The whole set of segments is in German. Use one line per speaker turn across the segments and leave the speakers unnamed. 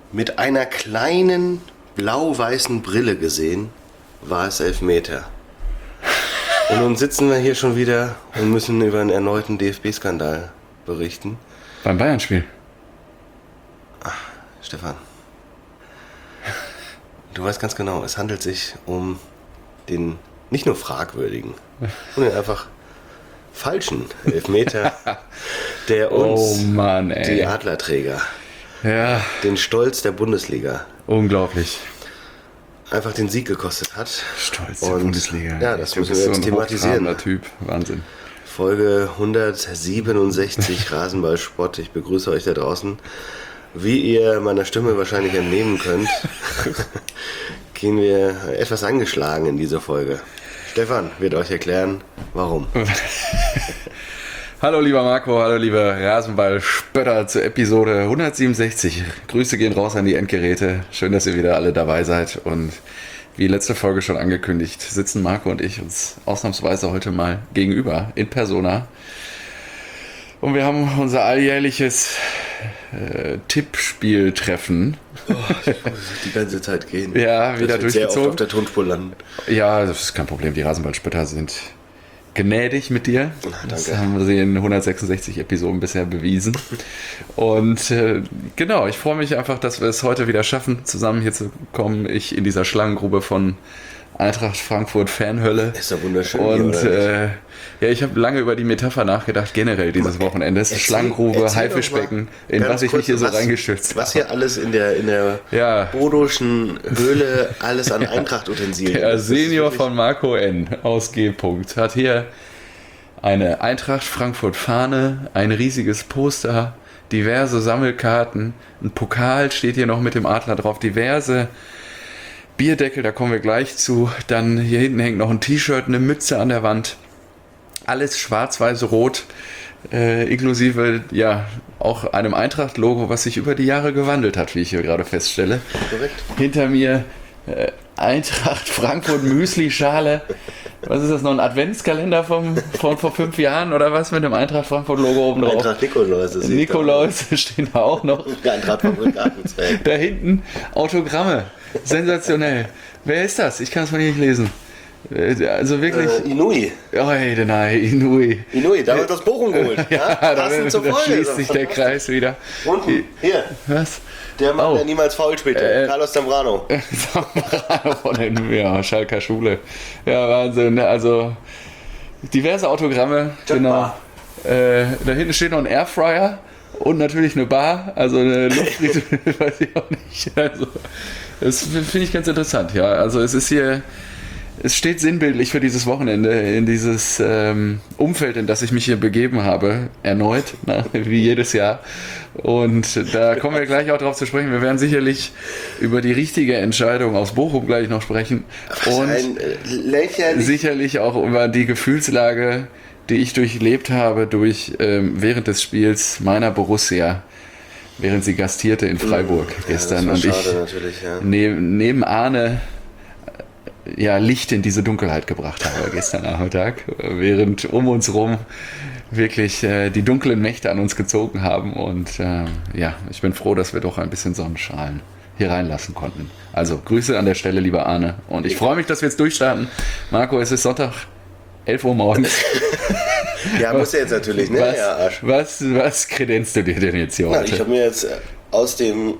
mit einer kleinen blau-weißen Brille gesehen, war es Elfmeter. Und nun sitzen wir hier schon wieder und müssen über einen erneuten DFB-Skandal berichten.
Beim Bayern-Spiel.
Stefan, du weißt ganz genau, es handelt sich um den nicht nur fragwürdigen, sondern einfach falschen Elfmeter, der uns, die Adlerträger, den Stolz der Bundesliga,
unglaublich,
einfach den Sieg gekostet hat.
Stolz der Bundesliga.
Ja, das müssen wir jetzt thematisieren.
Typ, Wahnsinn.
Folge 167 Rasenballsport. Ich begrüße euch da draußen. Wie ihr meiner Stimme wahrscheinlich entnehmen könnt, gehen wir etwas angeschlagen in diese Folge. Stefan wird euch erklären, warum.
Hallo lieber Marco, hallo lieber Rasenballspötter zur Episode 167. Grüße gehen raus an die Endgeräte. Schön, dass ihr wieder alle dabei seid. Und wie letzte Folge schon angekündigt, sitzen Marco und ich uns ausnahmsweise heute mal gegenüber in Persona. Und wir haben unser alljährliches Tippspieltreffen.
Die ganze Zeit gehen.
Ja, wieder durchgezogen.
Sehr oft auf der Tonspur landen.
Ja, das ist kein Problem. Die Rasenballspötter sind gnädig mit dir. Das
danke.
haben sie in 166 Episoden bisher bewiesen. Und genau, ich freue mich einfach, dass wir es heute wieder schaffen, zusammen hier zu kommen. Ich in dieser Schlangengrube von Eintracht Frankfurt Fanhölle.
Ist ja wunderschön.
Und ja, ich habe lange über die Metapher nachgedacht, generell dieses Wochenende. Es ist Schlangengrube, Haifischbecken, in was ich mich hier so reingestürzt habe.
Was hier alles in der Bodoschen Höhle alles an Eintracht-Utensilien.
Der Senior von Marco N. aus G. hat hier eine Eintracht Frankfurt-Fahne, ein riesiges Poster, diverse Sammelkarten, ein Pokal steht hier noch mit dem Adler drauf, diverse Bierdeckel, da kommen wir gleich zu. Dann hier hinten hängt noch ein T-Shirt, eine Mütze an der Wand. Alles schwarz-weiß-rot, inklusive ja auch einem Eintracht-Logo, was sich über die Jahre gewandelt hat, wie ich hier gerade feststelle.
Korrekt.
Hinter mir Eintracht Frankfurt Müsli-Schale. Was ist das, noch ein Adventskalender von vor 5 Jahren oder was mit dem Eintracht Frankfurt-Logo oben drauf?
Eintracht Nikolaus.
Nikolaus stehen da auch noch.
Eintracht Frankfurt Gartenzwerg.
Da hinten Autogramme. Sensationell. Wer ist das? Ich kann es mal nicht lesen. Also wirklich.
Inui.
Oh, Inui.
Inui, da wird das Bochum geholt.
Ja, da schließt sich der Kreis wieder.
Unten, hier.
Was?
Der Mann, der niemals faul spielte. Carlos Zambrano.
Zambrano von der Schalker Schule. Ja, Wahnsinn. Also diverse Autogramme. Genau. Da hinten steht noch ein Airfryer und natürlich eine Bar. Also eine Luftfritteuse, weiß ich auch nicht. Also, das finde ich ganz interessant. Ja, also es ist hier. Es steht sinnbildlich für dieses Wochenende, in dieses Umfeld, in das ich mich hier begeben habe, erneut, wie jedes Jahr. Und da kommen wir gleich auch drauf zu sprechen. Wir werden sicherlich über die richtige Entscheidung aus Bochum gleich noch sprechen. Und sicherlich auch über die Gefühlslage, die ich durchlebt habe während des Spiels meiner Borussia, während sie gastierte in Freiburg gestern.
Das war schade,
und ich
natürlich, ja.
neben Arne Licht in diese Dunkelheit gebracht habe gestern Nachmittag, während um uns rum wirklich die dunklen Mächte an uns gezogen haben. Und ich bin froh, dass wir doch ein bisschen Sonnenstrahlen hier reinlassen konnten. Also Grüße an der Stelle, lieber Arne. Und ich freue mich, dass wir jetzt durchstarten. Marco, es ist Sonntag, 11 Uhr morgens.
Ja, muss ja jetzt natürlich, ne?
Was kredenzt du dir denn jetzt hier heute?
Ich habe mir jetzt aus dem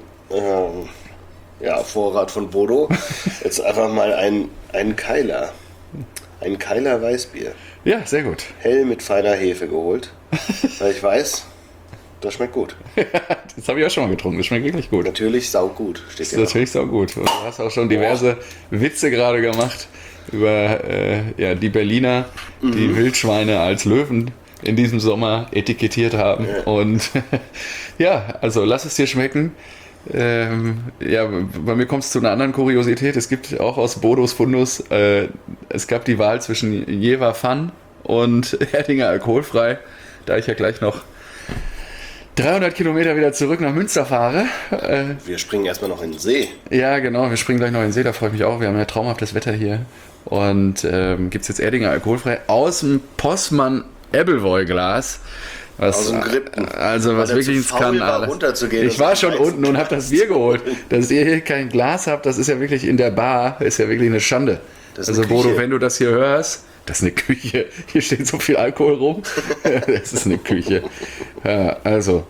Vorrat von Bodo jetzt einfach mal einen Keiler Weißbier.
Ja, sehr gut.
Hell mit feiner Hefe geholt, weil ich weiß, das schmeckt gut.
Das habe ich auch schon mal getrunken, das schmeckt wirklich gut.
Natürlich saugut, steht
das ist natürlich saugut. Und du hast auch schon diverse Witze gerade gemacht über die Berliner, die Wildschweine als Löwen in diesem Sommer etikettiert haben. Ja. Und also lass es dir schmecken. Bei mir kommt es zu einer anderen Kuriosität. Es gibt auch aus Bodos Fundus, es gab die Wahl zwischen Jever Fun und Erdinger alkoholfrei. Da ich ja gleich noch 300 Kilometer wieder zurück nach Münster fahre.
Wir springen erstmal noch in den See.
Ja, genau, wir springen gleich noch in den See, da freue ich mich auch. Wir haben ja traumhaftes Wetter hier. Und gibt es jetzt Erdinger alkoholfrei aus dem Postmann Ebbelwoi Glas.
Aus dem Gritten.
Also was
Weil er
wirklich
zu
ins
faul war,
Skandal.
runterzugehen
Ich
und
war
sich
schon
ein Weizen-
unten und habe das Bier geholt. Dass ihr hier kein Glas habt, das ist ja wirklich in der Bar, ist ja wirklich eine Schande.
Das ist
Also
eine
Bodo,
Küche.
wenn du das hier hörst, das ist eine Küche. Hier steht so viel Alkohol rum. Das ist eine Küche. Ja, also,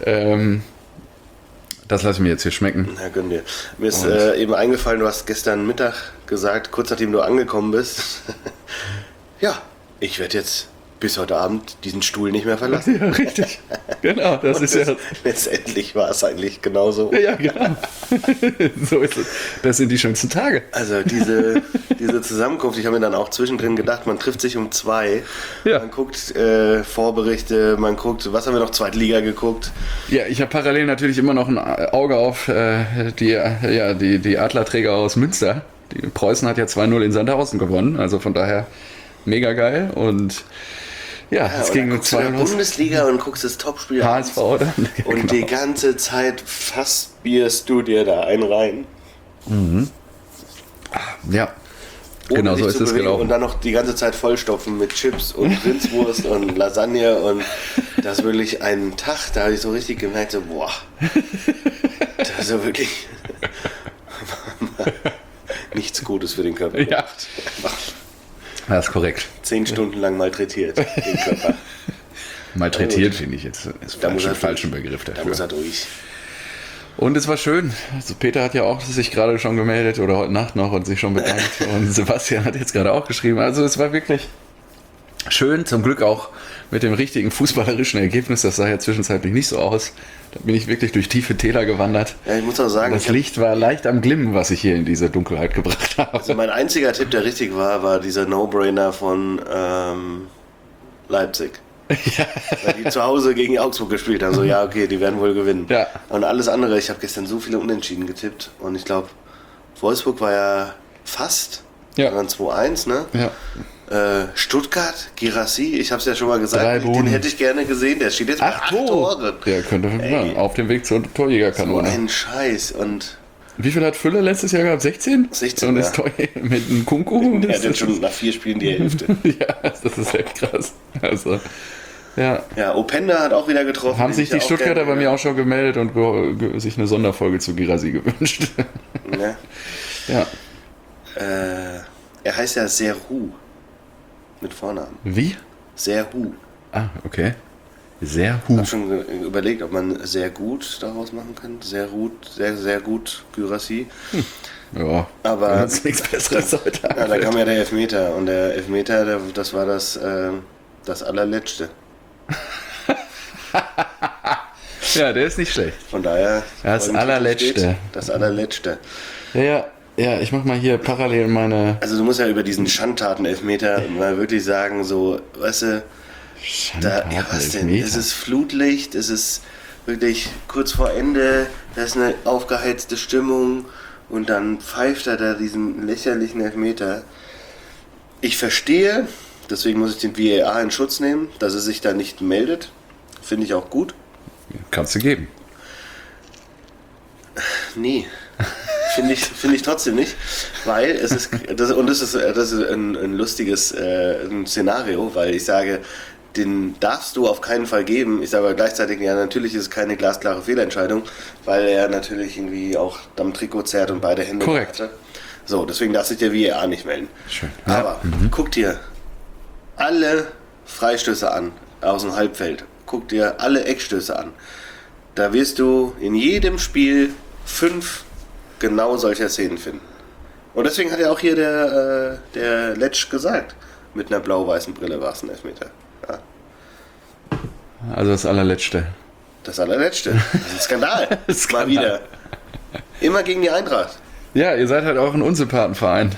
das lasse ich mir jetzt hier schmecken.
Ja, gönn dir. Mir ist eben eingefallen, du hast gestern Mittag gesagt, kurz nachdem du angekommen bist, ja, ich werde jetzt bis heute Abend diesen Stuhl nicht mehr verlassen.
Ja, richtig. Genau, das ist ja...
Letztendlich war es eigentlich genauso.
Ja, genau. So ist es. Das sind die schönsten Tage.
Also diese Zusammenkunft, ich habe mir dann auch zwischendrin gedacht, man trifft sich um 2,
Ja.
man guckt Vorberichte, man guckt, was haben wir noch, Zweitliga geguckt.
Ja, ich habe parallel natürlich immer noch ein Auge auf die Adlerträger aus Münster. Die Preußen hat ja 2-0 in Sandhausen gewonnen, also von daher mega geil. Und ja, es
und
ging
dann
mit
guckst du in
2
der
los.
Bundesliga und guckst das Topspiel an.
HSV dann.
Und
Genau.
die ganze Zeit fassbierst du dir da einen rein.
Ja,
Ohne
genau
dich
so
zu
ist es
bewegen
gelaufen.
Und dann noch die ganze Zeit vollstopfen mit Chips und Rindswurst und Lasagne. Und das ist wirklich ein Tag, da habe ich so richtig gemerkt, so, boah, das ist so wirklich nichts Gutes für den Körper.
Ja, das ist korrekt.
10 Stunden lang malträtiert, den Körper.
Malträtiert finde ich jetzt ist
Da muss er
falschen
durch.
Begriff
Da
dafür.
muss er durch.
Und es war schön. Also Peter hat ja auch sich gerade schon gemeldet oder heute Nacht noch und sich schon bedankt. Und Sebastian hat jetzt gerade auch geschrieben. Also es war wirklich schön. Zum Glück auch mit dem richtigen fußballerischen Ergebnis. Das sah ja zwischenzeitlich nicht so aus. Da bin ich wirklich durch tiefe Täler gewandert.
Ja, ich muss auch sagen,
Das Licht war leicht am Glimmen, was ich hier in diese Dunkelheit gebracht habe.
also mein einziger Tipp, der richtig war dieser No-Brainer von Leipzig. Weil die zu Hause gegen Augsburg gespielt haben. So, ja, okay, die werden wohl gewinnen.
Ja.
Und alles andere, ich habe gestern so viele Unentschieden getippt. Und ich glaube, Wolfsburg war ja fast.
Ja.
Dann 2-1, ne?
Ja.
Stuttgart, Girassi, ich habe es ja schon mal
3
gesagt, den
Buden.
hätte ich gerne gesehen. Der steht jetzt bei 8 Toren.
Der könnte
Ey.
auf dem Weg zur
So
Torjägerkanone.
ein Scheiß. Und
Wie viel hat Fülle letztes Jahr gehabt? 16?
16,
Und ist
ja.
mit einem Kunku?
er hat jetzt schon nach 4 Spielen die Hälfte.
Ja, das ist echt krass. Also, ja.
Ja, Openda hat auch wieder getroffen.
Haben
den
sich
ich
die
ja auch
Stuttgarter
gerne-
bei mir auch schon gemeldet und sich eine Sonderfolge zu Girassi gewünscht.
Ne?
Ja.
Er heißt ja Serhu. Mit Vornamen.
Wie?
Serhu.
Ah, okay. Sehr
Ich habe schon überlegt, ob man sehr gut daraus machen kann. Sehr gut, sehr gut, Gyrassi.
Ja,
Aber-
wenn uns nichts Besseres heute
Ja, da kam ja der Elfmeter. Und der Elfmeter, das war das allerletzte.
Ja, der ist nicht schlecht.
Von daher.
Das
vor dem
allerletzte.
Titel steht, Das allerletzte.
Ja, ich mach mal hier parallel meine
Also du musst ja über diesen Schandtaten-Elfmeter mal wirklich sagen, so, weißt du, ja, was denn? Es ist Flutlicht, es ist wirklich kurz vor Ende, da ist eine aufgeheizte Stimmung und dann pfeift er da diesen lächerlichen Elfmeter. Ich verstehe, deswegen muss ich den VAR in Schutz nehmen, dass er sich da nicht meldet. Finde ich auch gut.
Kannst du geben.
Nee. Finde ich trotzdem nicht, weil es ist, das ist ein lustiges ein Szenario, weil ich sage, den darfst du auf keinen Fall geben. Ich sage aber gleichzeitig, ja, natürlich ist es keine glasklare Fehlentscheidung, weil er natürlich irgendwie auch am Trikot zerrt und beide Hände
Korrekt.
hatte. So, deswegen darf sich der VAR nicht melden.
Schön.
Aber guck dir alle Freistöße an aus dem Halbfeld. Guck dir alle Eckstöße an. Da wirst du in jedem Spiel 5 genau solcher Szenen finden. Und deswegen hat ja auch hier der Letsch gesagt, mit einer blau-weißen Brille war es ein Elfmeter. Ja,
Also das allerletzte.
das allerletzte. Das ist ein Skandal.
Skandal.
Mal wieder. Immer gegen die Eintracht.
Ja, ihr seid halt auch ein Unsympathenverein.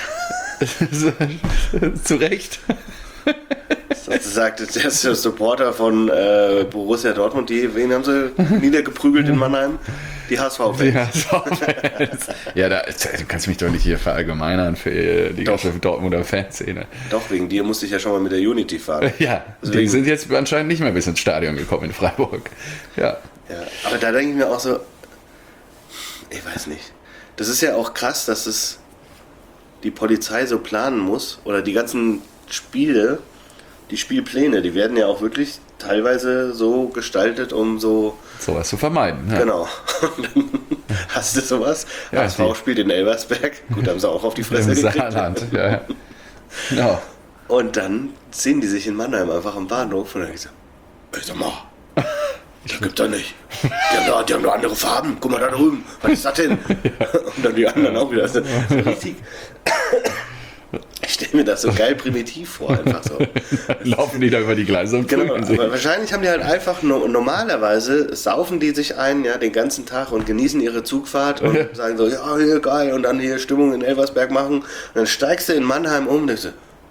Zu Recht.
Das sagt jetzt der Supporter von Borussia Dortmund, wen haben sie niedergeprügelt in Mannheim? Die HSV-Fans.
Ja, ja du kannst mich doch nicht hier verallgemeinern für die ganze Dortmunder Fanszene.
Doch, wegen dir musste ich ja schon mal mit der Unity fahren.
Ja, die
Deswegen-
sind jetzt anscheinend nicht mehr bis ins Stadion gekommen in Freiburg. Ja.
Ja, aber da denke ich mir auch so, ich weiß nicht. Das ist ja auch krass, dass es die Polizei so planen muss oder die ganzen Spiele, die Spielpläne, die werden ja auch wirklich teilweise so gestaltet, um so...
Sowas zu vermeiden. Ja.
Genau. Und dann hast du sowas.
Ja,
HSV spielt in Elversberg. Gut, haben sie auch auf die Fresse
Im
gekriegt.
Saarland. Ja. Ja.
Und dann sehen die sich in Mannheim einfach am Bahnhof und dann gesagt, ey, sag mal, das gibt's doch nicht. Die haben doch andere Farben. Guck mal da drüben. Was ist das denn? Und dann die anderen auch wieder. So richtig. Ich stelle mir das so geil primitiv vor, einfach so.
Laufen die da über die Gleise und
Genau,
prügeln sich.
aber wahrscheinlich haben die halt einfach normalerweise saufen die sich ein, ja, den ganzen Tag und genießen ihre Zugfahrt und sagen so, ja, hier geil und dann hier Stimmung in Elversberg machen. Und dann steigst du in Mannheim um und denkst du,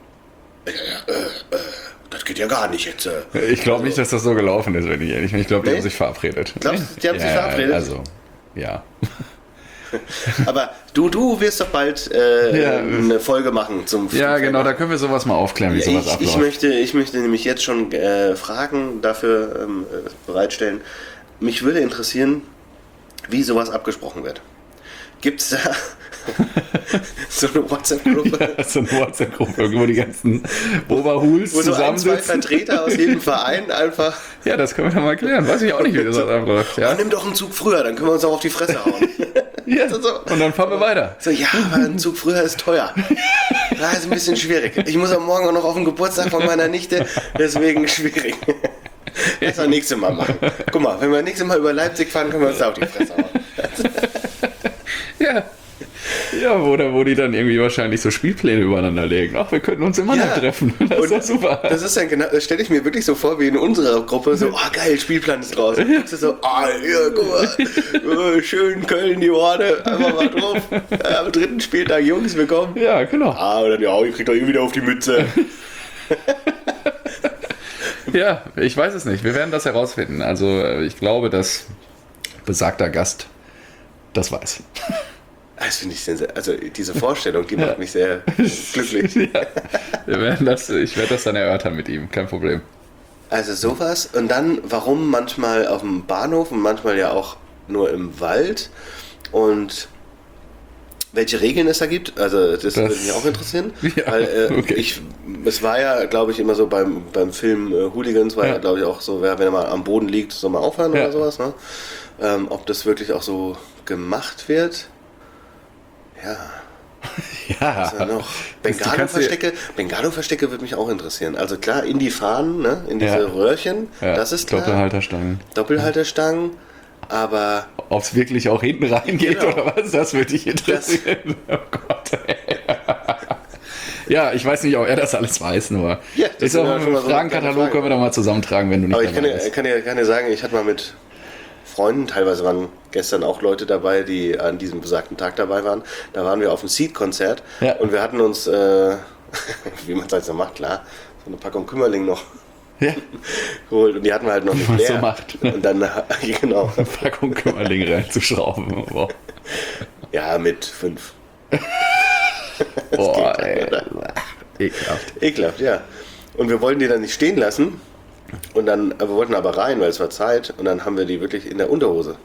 das geht ja gar nicht jetzt.
Ich glaube nicht, dass das so gelaufen ist, wenn ich ehrlich bin. Ich glaube, die
Nee?
haben sich verabredet.
Glaubst du, die haben sich verabredet?
Also, ja.
Aber du wirst doch bald eine Folge machen zum
Ja, genau, da können wir sowas mal aufklären, wie sowas abläuft.
Ich möchte nämlich jetzt schon Fragen dafür bereitstellen. Mich würde interessieren, wie sowas abgesprochen wird. Gibt es da so eine WhatsApp-Gruppe?
Ja, so eine WhatsApp-Gruppe, wo die ganzen Oberhuls
Wo so ein, zwei
zusammensitzen.
Vertreter aus jedem Verein einfach...
Ja, das können wir doch mal klären. Weiß ich auch nicht, wie das abläuft. Ja?
Nimm doch einen Zug früher, dann können wir uns auch auf die Fresse hauen.
Ja.
So.
Und dann fahren wir weiter.
So, ja, aber ein Zug früher ist teuer. Das ist ein bisschen schwierig. Ich muss am Morgen auch noch auf den Geburtstag von meiner Nichte, deswegen schwierig. Das wir nächstes Mal machen. Guck mal, wenn wir nächstes Mal über Leipzig fahren, können wir uns da auf die Fresse hauen.
Ja. Ja, wo die dann irgendwie wahrscheinlich so Spielpläne übereinander legen. Ach, wir könnten uns immer noch treffen. Das ist doch super.
Das ist dann genau, das stelle ich mir wirklich so vor, wie in unserer Gruppe, so, geil, Spielplan ist raus. Und du so, hier, guck mal, schön Köln, die Horde, einfach mal drauf. Am 3. Spieltag, Jungs, willkommen.
Ja, genau.
Und dann, ja, ich krieg doch wieder auf die Mütze.
Ja, ich weiß es nicht. Wir werden das herausfinden. Also, ich glaube, dass besagter Gast das weiß.
Das finde ich sensationell. Also diese Vorstellung, die macht mich sehr glücklich.
Ja, ich werde das dann erörtern mit ihm, kein Problem.
Also sowas und dann, warum manchmal auf dem Bahnhof und manchmal ja auch nur im Wald und welche Regeln es da gibt, also das würde mich auch interessieren.
Ja,
weil
okay.
Es war ja, glaube ich, immer so beim Film Hooligans, war ja, glaube ich, auch so, wenn er mal am Boden liegt, soll man aufhören oder sowas. Ne? Ob das wirklich auch so gemacht wird. Ja.
Ja.
Was ist da noch? Bengalo-Verstecke würde mich auch interessieren. Also klar, in die Fahnen, ne? In diese Röhrchen, das ist klar. Doppelhalterstangen, aber...
Ob es wirklich auch hinten reingeht
Genau.
oder was, das würde dich interessieren. Oh Gott, ey. Ja, ich weiß nicht, ob er das alles weiß, nur...
Ja, das
ist auch
sind ja schon mal
ein
so
Fragenkatalog,
Fragen.
können wir da mal zusammentragen, wenn du nicht
Aber ich
dabei bist.
kann dir sagen, ich hatte mal mit Freunden, teilweise waren gestern auch Leute dabei, die an diesem besagten Tag dabei waren. Da waren wir auf einem Seed-Konzert und wir hatten uns, wie man es halt so macht, klar, so eine Packung Kümmerling noch geholt und die hatten wir halt noch nicht
Wie man
leer.
so macht.
Und dann, genau,
Eine Packung Kümmerling reinzuschrauben. Wow.
ja, mit 5.
Boah,
geht
ey.
dann,
Ekelhaft.
Ekelhaft, ja. Und wir wollten die dann nicht stehen lassen. Und dann, wir wollten aber rein, weil es war Zeit. Und dann haben wir die wirklich in der Unterhose.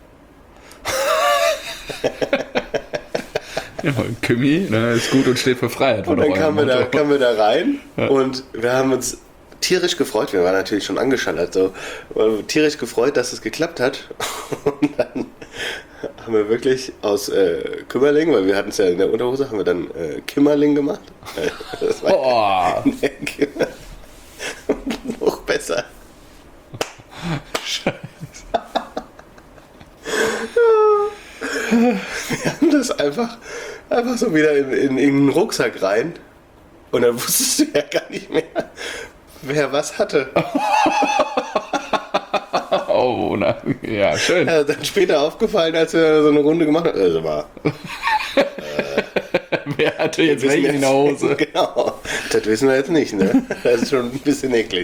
Ja, Kümi, ne, ist gut und steht für Freiheit.
Und dann kamen wir da rein und wir haben uns tierisch gefreut. Wir waren natürlich schon angeschallert. So. Wir tierisch gefreut, dass es geklappt hat. Und dann haben wir wirklich aus Kümmerling, weil wir hatten es ja in der Unterhose, haben wir dann Kimmerling gemacht. Das war noch besser.
Scheiße.
Wir haben das einfach so wieder in den Rucksack rein und dann wusstest du ja gar nicht mehr, wer was hatte.
Oh, na, ja, schön.
Ja, dann später aufgefallen, als wir so eine Runde gemacht haben. Also mal,
Wer hatte jetzt welchen in der Hose?
Genau, das wissen wir jetzt nicht, ne? Das ist schon ein bisschen eklig.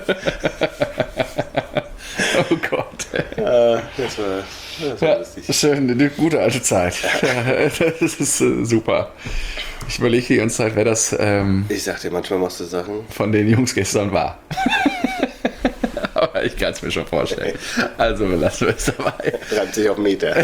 Oh Gott.
Das war lustig.
Schön, eine gute alte Zeit. Ja, das ist super. Ich überlege die ganze Zeit, wer das
Ich sag dir, manchmal machst du Sachen.
von den Jungs gestern war. Aber ich kann es mir schon vorstellen. Also belassen wir es dabei.
Reibt sich auf Meter.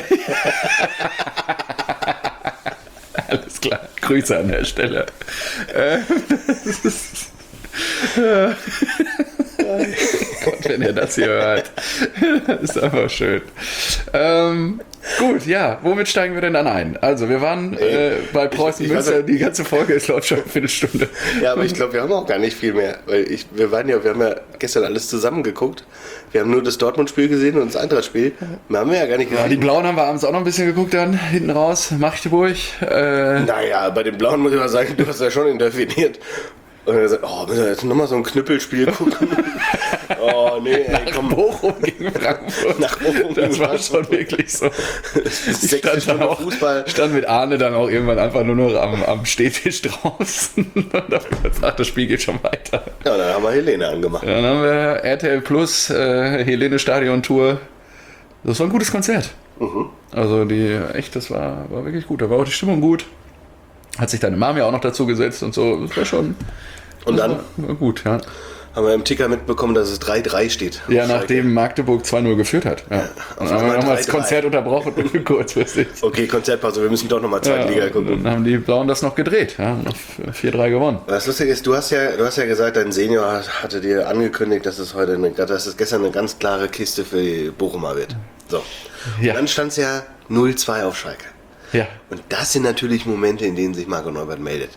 Alles klar. Grüße an der Stelle. Das ist,
Gott.
wenn ihr das hier hört. Das ist einfach schön. Gut, ja, womit steigen wir denn dann ein? Also, wir waren bei Preußen Münster, die ganze Folge ist läuft schon eine Viertelstunde.
Ja, aber ich glaube, wir haben auch gar nicht viel mehr. Weil wir haben ja gestern alles zusammen geguckt. Wir haben nur das Dortmund-Spiel gesehen und das Eintracht-Spiel. Wir haben ja gar nicht gesehen.
Ja, die Blauen haben wir abends auch noch ein bisschen geguckt dann, hinten raus, Magdeburg.
Naja, bei den Blauen muss ich mal sagen, du hast ja schon interveniert. Und er sagt, müssen wir jetzt nochmal so ein Knüppelspiel gucken? Oh, nee, ey, komm.
Bochum gegen Frankfurt.
Nach Bochum
das war schon wirklich so. Ich stand mit Arne dann auch irgendwann einfach nur noch am Stehtisch draußen und habe gesagt, das Spiel geht schon weiter.
Ja, dann haben wir Helene angemacht.
Dann haben wir RTL Plus, Helene Stadion Tour. Das war ein gutes Konzert. Also das war wirklich gut. Da war auch die Stimmung gut. Hat sich deine Mami auch noch dazu gesetzt und so. Das war schon.
Und dann
war gut, ja.
Haben wir im Ticker mitbekommen, dass es 3-3 steht.
Ja, nachdem Magdeburg 2-0 geführt hat. Ja. Und dann haben wir nochmal das Konzert unterbrochen, kurzfristig.
Okay, Konzertpause, wir müssen doch nochmal Zweitliga gucken.
Und dann haben die Blauen das noch gedreht, ja, noch 4-3 gewonnen.
Was lustig ist, du hast ja gesagt, dein Senior hatte dir angekündigt, dass es gestern eine ganz klare Kiste für die Bochumer wird. So.
Ja.
Und dann stand es ja 0-2 auf Schalke.
Ja.
Und das sind natürlich Momente, in denen sich Marco Neubert meldet.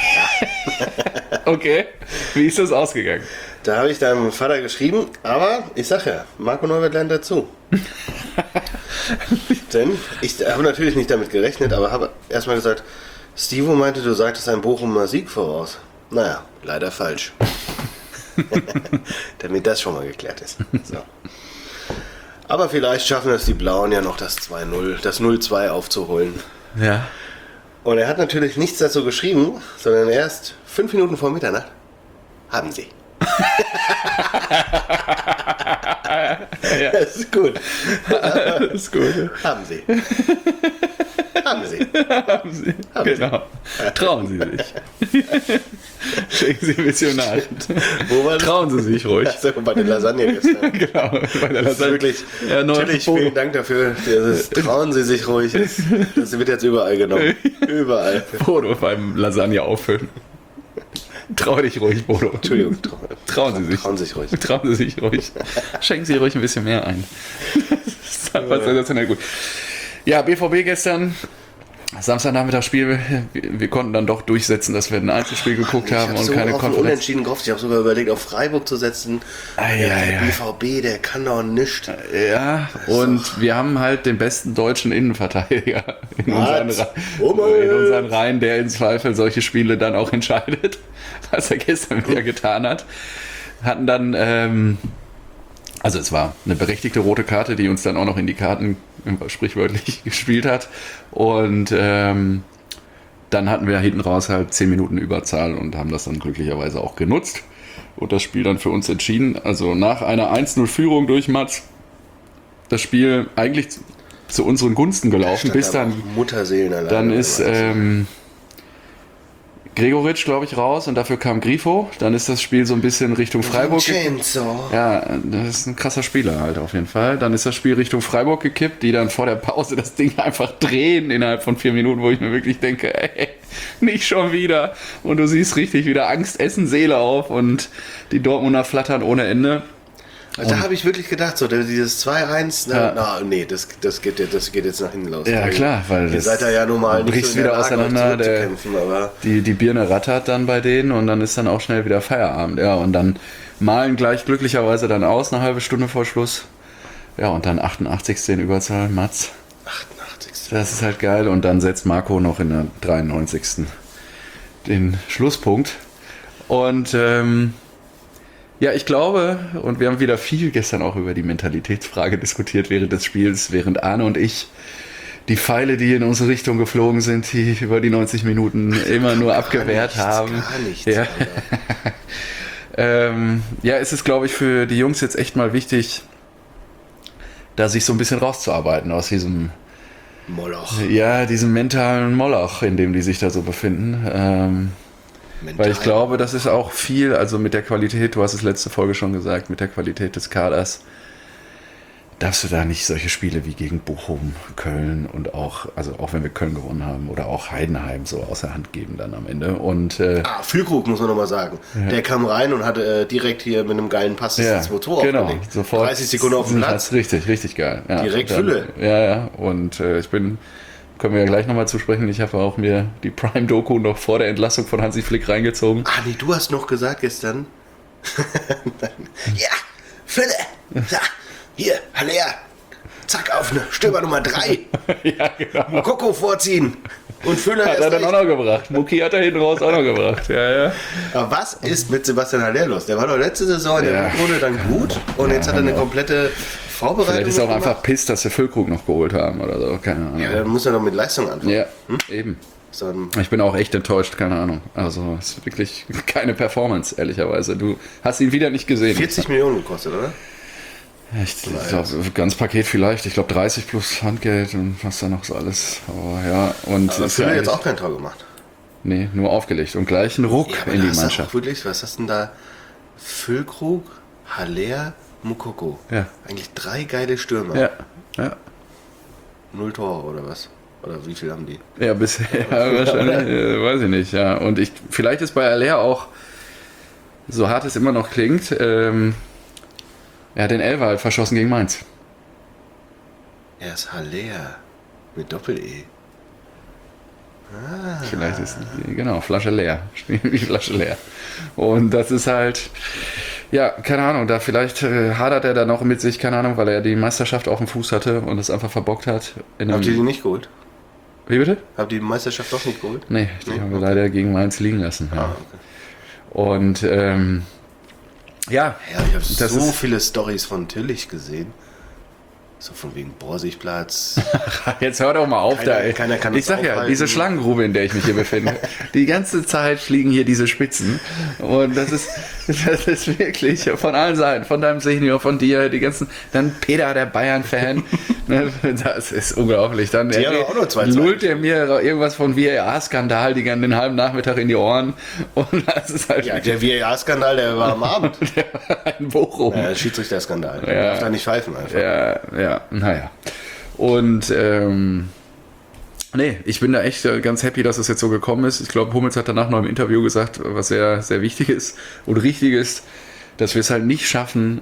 Okay, wie ist das ausgegangen?
Da habe ich deinem Vater geschrieben, aber ich sag ja, Marco Neubert lernt dazu. Denn ich habe natürlich nicht damit gerechnet, aber habe erstmal gesagt, Stivo meinte, du sagtest einem Bochumer Sieg voraus. Naja, leider falsch. Damit das schon mal geklärt ist. So. Aber vielleicht schaffen es die Blauen ja noch das 2-0, das 0-2 aufzuholen.
Ja.
Und er hat natürlich nichts dazu geschrieben, sondern erst 5 Minuten vor Mitternacht haben sie.
Ja.
Das ist gut.
Das ist gut.
Haben sie. Haben sie.
Haben Sie. Genau. Trauen Sie sich. Schenken Sie missional. Trauen Sie sich ruhig.
Also bei der Lasagne gestern.
Genau, bei der Lasagne.
Wirklich, natürlich vielen Dank dafür. Trauen Sie sich ruhig. Das wird jetzt überall genommen. Überall.
Bodo beim Lasagne auffüllen. Trau dich ruhig, Bodo.
Entschuldigung.
Trauen Sie sich.
Trauen Sie sich ruhig.
Trauen Sie sich ruhig. Schenken Sie ruhig ein bisschen mehr ein. Das war sensationell gut. Ja, BVB gestern, Samstagnachmittagsspiel. Wir konnten dann doch durchsetzen, dass wir ein Einzelspiel geguckt haben und keine Konferenz.
Unentschieden gehofft. Ich habe sogar überlegt, auf Freiburg zu setzen. Der BVB, der kann doch nichts.
Ja, und wir haben halt den besten deutschen Innenverteidiger in unseren Reihen, der im Zweifel solche Spiele dann auch entscheidet, was er gestern wieder getan hat. Hatten dann, also es war eine berechtigte rote Karte, die uns dann auch noch in die Karten sprichwörtlich gespielt hat. Und dann hatten wir hinten raus halt 10 Minuten Überzahl und haben das dann glücklicherweise auch genutzt und das Spiel dann für uns entschieden. Also nach einer 1-0-Führung durch Mats, das Spiel eigentlich zu unseren Gunsten gelaufen, bis dann
Mutterseelen
dann ist Gregoritsch, glaube ich, raus und dafür kam Grifo. Dann ist das Spiel so ein bisschen Richtung Freiburg. Ja, das ist ein krasser Spieler halt auf jeden Fall. Dann ist das Spiel Richtung Freiburg gekippt, die dann vor der Pause das Ding einfach drehen innerhalb von 4 Minuten, wo ich mir wirklich denke, ey, nicht schon wieder. Und du siehst richtig wieder Angst, Essen, Seele auf und die Dortmunder flattern ohne Ende.
Da habe ich wirklich gedacht, so dieses 2-1, das geht jetzt nach hinten los.
Ja, klar, weil
ihr seid da ja nun mal nicht so in der Lage,
auseinander,
kämpfen, aber
die Birne rattert dann bei denen und dann ist dann auch schnell wieder Feierabend. Ja, und dann malen gleich glücklicherweise dann aus, eine halbe Stunde vor Schluss. Ja, und dann 88. in Überzahl, Mats.
88.
Das ist halt geil. Und dann setzt Marco noch in der 93. den Schlusspunkt. Und ja, ich glaube, und wir haben wieder viel gestern auch über die Mentalitätsfrage diskutiert während des Spiels, während Arne und ich die Pfeile, die in unsere Richtung geflogen sind, die über die 90 Minuten immer nur abgewehrt haben.
Gar nichts.
Ja. Ja, es ist, glaube ich, für die Jungs jetzt echt mal wichtig, da sich so ein bisschen rauszuarbeiten aus diesem
Moloch.
Ja, diesem mentalen Moloch, in dem die sich da so befinden. Weil ich glaube, das ist auch viel, also mit der Qualität, du hast es letzte Folge schon gesagt, mit der Qualität des Kaders, darfst du da nicht solche Spiele wie gegen Bochum, Köln und auch wenn wir Köln gewonnen haben oder auch Heidenheim so außer Hand geben dann am Ende. Und
Füllkrug muss man nochmal sagen. Ja. Der kam rein und hatte direkt hier mit einem geilen Pass
das
Motor aufgelegt.
Sofort
30 Sekunden auf dem Platz.
Richtig geil. Ja,
direkt Fülle.
Ja. Und können wir ja gleich nochmal zu sprechen. Ich habe auch mir die Prime-Doku noch vor der Entlassung von Hansi Flick reingezogen.
Nee, du hast noch gesagt gestern. Ja, Fülle. Ja. Hier, Haller, zack, auf eine Stürmer Nummer 3.
Ja, genau.
Mokoko vorziehen. Und Füller
hat er dann auch noch gebracht. Muki hat er hinten raus auch noch gebracht. Ja.
Aber was ist mit Sebastian Haller los? Der war doch letzte Saison in der Rückrunde dann gut und jetzt hat er eine komplette Vorbereitung.
Vielleicht ist er auch einfach pisst, dass sie Füllkrug noch geholt haben oder so. Keine Ahnung.
Ja, dann muss er doch mit Leistung anfangen.
Ja, eben. Ich bin auch echt enttäuscht, keine Ahnung. Also es ist wirklich keine Performance, ehrlicherweise. Du hast ihn wieder nicht gesehen.
40 Millionen gekostet, oder?
Ich glaube, ganz Paket vielleicht. Ich glaube 30 plus Handgeld und was da noch so alles. Aber ja, und
aber Füller jetzt auch kein Tor gemacht.
Nee, nur aufgelegt und gleich einen Ruck in die Mannschaft.
Wirklich, was hast du denn da? Füllkrug, Haller, Mokoko.
Ja.
Eigentlich 3 geile Stürmer.
Ja.
0 Tore oder was? Oder wie viel haben die?
Ja, bisher wahrscheinlich, weiß ich nicht. Ja. Und vielleicht ist bei Haller auch, so hart es immer noch klingt, er hat den Elfer halt verschossen gegen Mainz.
Er ist Haller mit Doppel-E.
Vielleicht ist Flasche leer. Die Flasche leer. Und das ist halt, ja, keine Ahnung, da vielleicht hadert er da noch mit sich, keine Ahnung, weil er die Meisterschaft auf dem Fuß hatte und es einfach verbockt hat.
Habt ihr die nicht geholt?
Wie bitte?
Habt ihr die Meisterschaft doch nicht geholt?
Nee, die haben wir leider gegen Mainz liegen lassen. Ja.
Okay.
Und ich habe
so viele Storys von Tillich gesehen. So von wegen Borsigplatz.
Jetzt hör doch mal auf da.
Keiner kann
ich sag ja, diese Schlangengrube, in der ich mich hier befinde. Die ganze Zeit fliegen hier diese Spitzen. Und das ist wirklich von allen Seiten. Von deinem Senior, von dir, die ganzen. Dann Peter, der Bayern-Fan. Das ist unglaublich. Dann lullt er mir irgendwas von VAR-Skandal den halben Nachmittag in die Ohren. Und das ist halt.
Ja, der VAR-Skandal, der war am Abend.
Ein Bochum.
Ja, Schiedsrichter-Skandal. Der darf da nicht pfeifen einfach.
Ja, naja. Und ich bin da echt ganz happy, dass es jetzt so gekommen ist. Ich glaube, Hummels hat danach noch im Interview gesagt, was sehr, sehr wichtig ist und richtig ist, dass wir es halt nicht schaffen,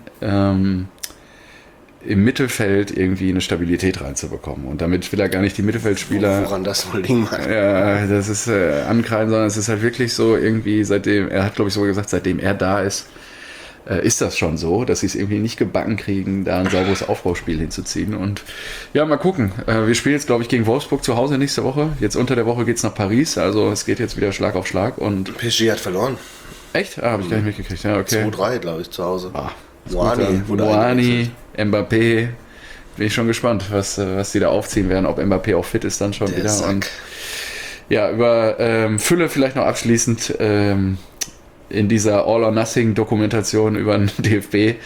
im Mittelfeld irgendwie eine Stabilität reinzubekommen. Und damit will er gar nicht die Mittelfeldspieler...
Woran das wohl liegen mag.
Ja, das ist ankreiden, sondern es ist halt wirklich so irgendwie, seitdem er da ist, ist das schon so, dass sie es irgendwie nicht gebacken kriegen, da ein sauberes Aufbauspiel hinzuziehen. Und ja, mal gucken. Wir spielen jetzt, glaube ich, gegen Wolfsburg zu Hause nächste Woche. Jetzt unter der Woche geht es nach Paris, also es geht jetzt wieder Schlag auf Schlag. Und
PSG hat verloren.
Echt? Habe ich gar nicht mitgekriegt. Ja, okay.
2-3, glaube ich, zu Hause.
Moani, Mbappé. Bin ich schon gespannt, was die da aufziehen werden, ob Mbappé auch fit ist dann schon
der
wieder.
Sack.
Und ja, über Fülle vielleicht noch abschließend. In dieser All-or-Nothing-Dokumentation über den DFB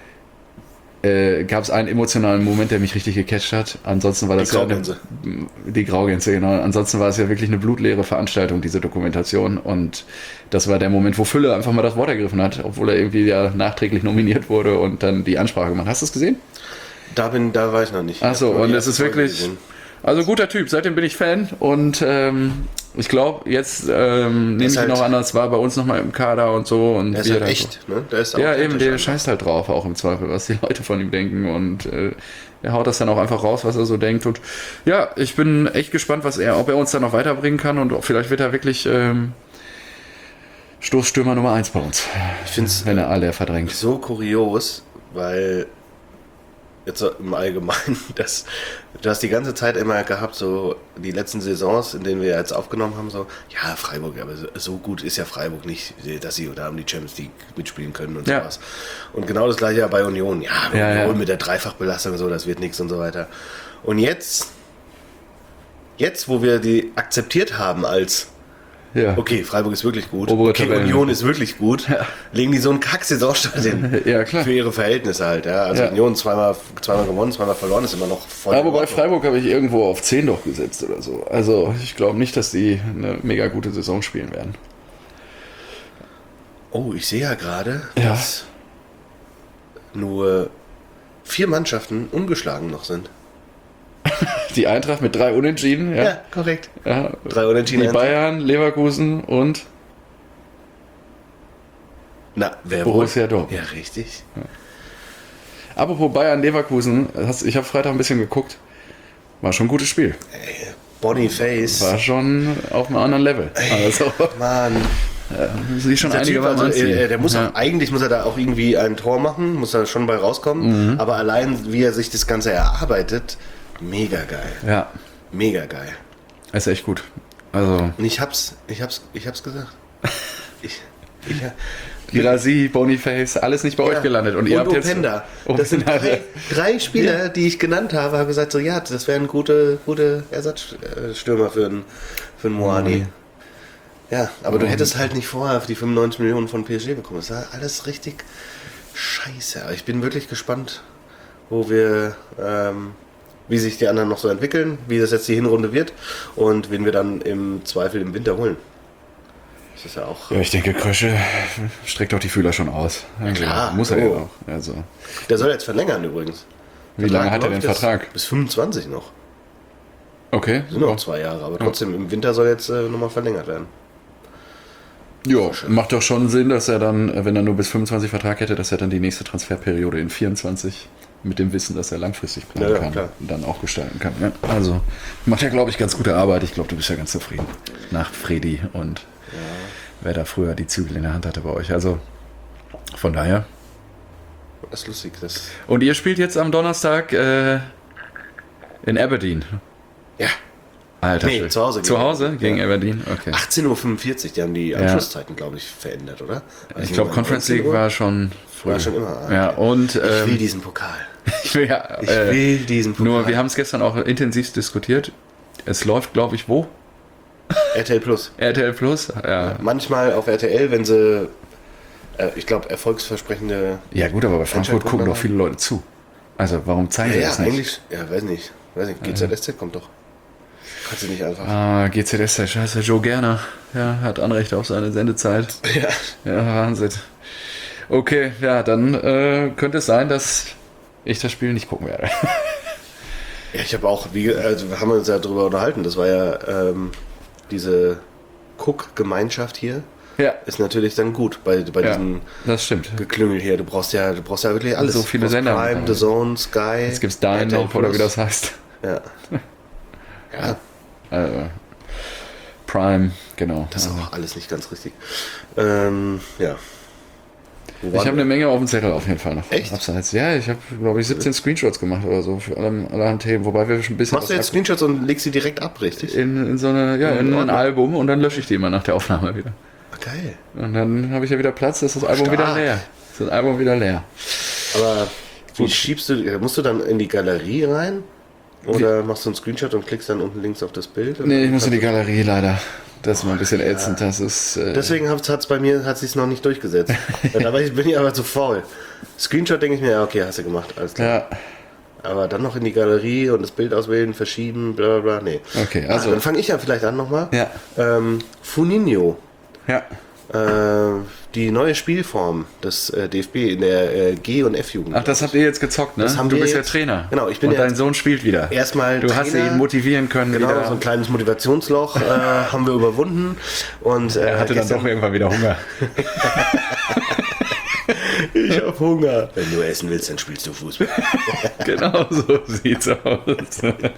gab es einen emotionalen Moment, der mich richtig gecatcht hat. Ansonsten war das die Graugänse, genau. Ansonsten war es ja wirklich eine blutleere Veranstaltung, diese Dokumentation. Und das war der Moment, wo Fülle einfach mal das Wort ergriffen hat, obwohl er irgendwie ja nachträglich nominiert wurde und dann die Ansprache gemacht. Hast du es gesehen?
Da war ich noch nicht.
Achso, und es ist wirklich... Also guter Typ, seitdem bin ich Fan und ich glaube, jetzt nehme ich ihn noch an, das war bei uns nochmal im Kader und so. Und
der ist halt echt, so. Ne? Der ist
ja, eben, der scheißt halt drauf, auch im Zweifel, was die Leute von ihm denken und er haut das dann auch einfach raus, was er so denkt. Und ja, ich bin echt gespannt, ob er uns dann noch weiterbringen kann und vielleicht wird er wirklich Stoßstürmer Nummer 1 bei uns.
Ich finde es,
wenn er alle verdrängt.
So kurios, weil jetzt so im Allgemeinen, du hast die ganze Zeit immer gehabt, so die letzten Saisons, in denen wir jetzt aufgenommen haben, so, ja, Freiburg, aber so gut ist ja Freiburg nicht, dass sie da um die Champions League mitspielen können und sowas. Und genau das gleiche bei Union. Ja, Union mit der Dreifachbelastung und so, das wird nichts und so weiter. Und jetzt, wo wir die akzeptiert haben als okay, Freiburg ist wirklich gut. Union ist wirklich gut. Ja. Legen die so einen Kack-Saisonstart hin.
Ja, klar.
Für ihre Verhältnisse halt. Ja. Also Union zweimal gewonnen, zweimal verloren, ist immer noch voll.
Aber bei Freiburg habe ich irgendwo auf 10 doch gesetzt oder so. Also ich glaube nicht, dass die eine mega gute Saison spielen werden.
Oh, ich sehe ja gerade, dass nur 4 Mannschaften ungeschlagen noch sind.
Die Eintracht mit 3 Unentschieden. Ja,
korrekt.
Ja.
3 Unentschieden.
Die Bayern, Leverkusen und
wer
Borussia
wohl?
Dortmund.
Ja, richtig.
Apropos Bayern, Leverkusen, ich habe Freitag ein bisschen geguckt. War schon ein gutes Spiel.
Boniface.
War schon auf einem anderen Level. Also,
Mann.
sich schon
Der
einige
Typ,
Mal anziehen.
der muss auch, eigentlich muss er da auch irgendwie ein Tor machen, muss da schon bei rauskommen. Aber allein, wie er sich das Ganze erarbeitet, mega geil.
Ja,
Mega geil.
ist echt gut. Also,
Und ich hab's gesagt.
Girassi, Boniface, alles nicht bei euch gelandet. Und ihr habt jetzt...
Openda. Das sind drei Spieler, die ich genannt habe, haben gesagt, so ja, das wären gute Ersatzstürmer für einen Moani. Ja, aber du hättest halt nicht vorher die 95 Millionen von PSG bekommen. Das war alles richtig scheiße. Aber ich bin wirklich gespannt, wie sich die anderen noch so entwickeln, wie das jetzt die Hinrunde wird und wen wir dann im Zweifel im Winter holen. Das ist ja auch...
Ja, ich denke, Krösche streckt auch die Fühler schon aus. Also,
klar,
muss er ja auch. Also,
Der soll jetzt verlängern übrigens.
wie lange hat er den
läuft jetzt
Vertrag?
Bis 25 noch.
Okay.
Sind noch 2 Jahre, aber trotzdem im Winter soll jetzt nochmal verlängert werden.
Ja, macht doch schon Sinn, dass er dann, wenn er nur bis 25 Vertrag hätte, dass er dann die nächste Transferperiode in 24 mit dem Wissen, dass er langfristig planen kann,
klar.
dann auch gestalten kann. Ja, also macht er, glaube ich, ganz gute Arbeit. Ich glaube, du bist ja ganz zufrieden. Nach Fredi und wer da früher die Zügel in der Hand hatte bei euch. Also von daher.
Das ist lustig.
Und ihr spielt jetzt am Donnerstag in Aberdeen.
Ja.
Alter,
Nee, zu Hause.
Zu Hause gegen Aberdeen? Okay.
18.45 Uhr, die haben die Anschlusszeiten, glaube ich, verändert, oder?
Ich glaube, Conference League war schon früh.
War schon immer.
Ja, und
Ich will diesen Pokal.
ich will
diesen Pokal.
Nur, wir haben es gestern auch intensiv diskutiert. Es läuft, glaube ich, wo?
RTL Plus.
RTL Plus? Ja.
Manchmal auf RTL, wenn sie, ich glaube, erfolgsversprechende...
Ja gut, aber bei Frankfurt gucken doch viele Leute zu. Also warum zeigen die das nicht?
eigentlich, weiß nicht. GZSZ kommt doch. Kannst du nicht einfach...
Ah, GZSZ, scheiße, Joe Gerner. Ja, hat Anrecht auf seine Sendezeit. Ja, Wahnsinn. Okay, ja, dann könnte es sein, dass ich das Spiel nicht gucken werde.
Ja, ich habe auch, wir haben uns ja darüber unterhalten, das war ja diese Cook-Gemeinschaft hier, ist natürlich dann gut bei diesem
das stimmt.
Geklüngel hier. Du brauchst ja wirklich alles.
So viele Sender.
Prime, The Zone, Sky.
Jetzt gibt's Dine noch, oder wie das heißt.
Ja.
Prime, genau.
Das ist auch alles nicht ganz richtig. Ja.
Ich habe eine Menge auf dem Zettel auf jeden Fall noch.
Echt?
Abseits. Ja, ich habe, glaube ich, 17 Screenshots gemacht oder so für allerhand Themen, wobei wir schon ein bisschen...
Machst du jetzt Screenshots und legst sie direkt ab, richtig?
in so eine, in ein Album und dann lösche ich die immer nach der Aufnahme wieder.
Geil.
Und dann habe ich ja wieder Platz, ist das Album wieder leer. Ist das Album wieder leer.
Aber wie schiebst du, musst du dann in die Galerie rein? Oder machst du einen Screenshot und klickst dann unten links auf das Bild?
Nee, ich muss in die Galerie leider. Das ist mal ein bisschen ätzend. Das ist,
deswegen hat es sich noch nicht durchgesetzt. Bin ich aber zu faul. Screenshot denke ich mir, ja, okay, hast du gemacht, alles klar.
Ja.
Aber dann noch in die Galerie und das Bild auswählen, verschieben, bla bla bla, nee.
Okay, also.
Dann fange ich ja vielleicht an nochmal.
Ja.
Funinho.
Ja.
Die neue Spielform des DFB in der G- und F-Jugend.
Ach, das habt ihr jetzt gezockt, ne?
Das haben
du
wir
bist ja
jetzt-
Trainer.
Genau, ich bin
und
ja
dein Sohn spielt wieder.
Erstmal
Du hast
Trainer.
ihn motivieren können
Genau,
wieder.
so ein kleines Motivationsloch haben wir überwunden. Und,
Er hatte dann doch irgendwann wieder Hunger.
ich hab Hunger. Wenn du essen willst, dann spielst du Fußball.
Genau so sieht's aus.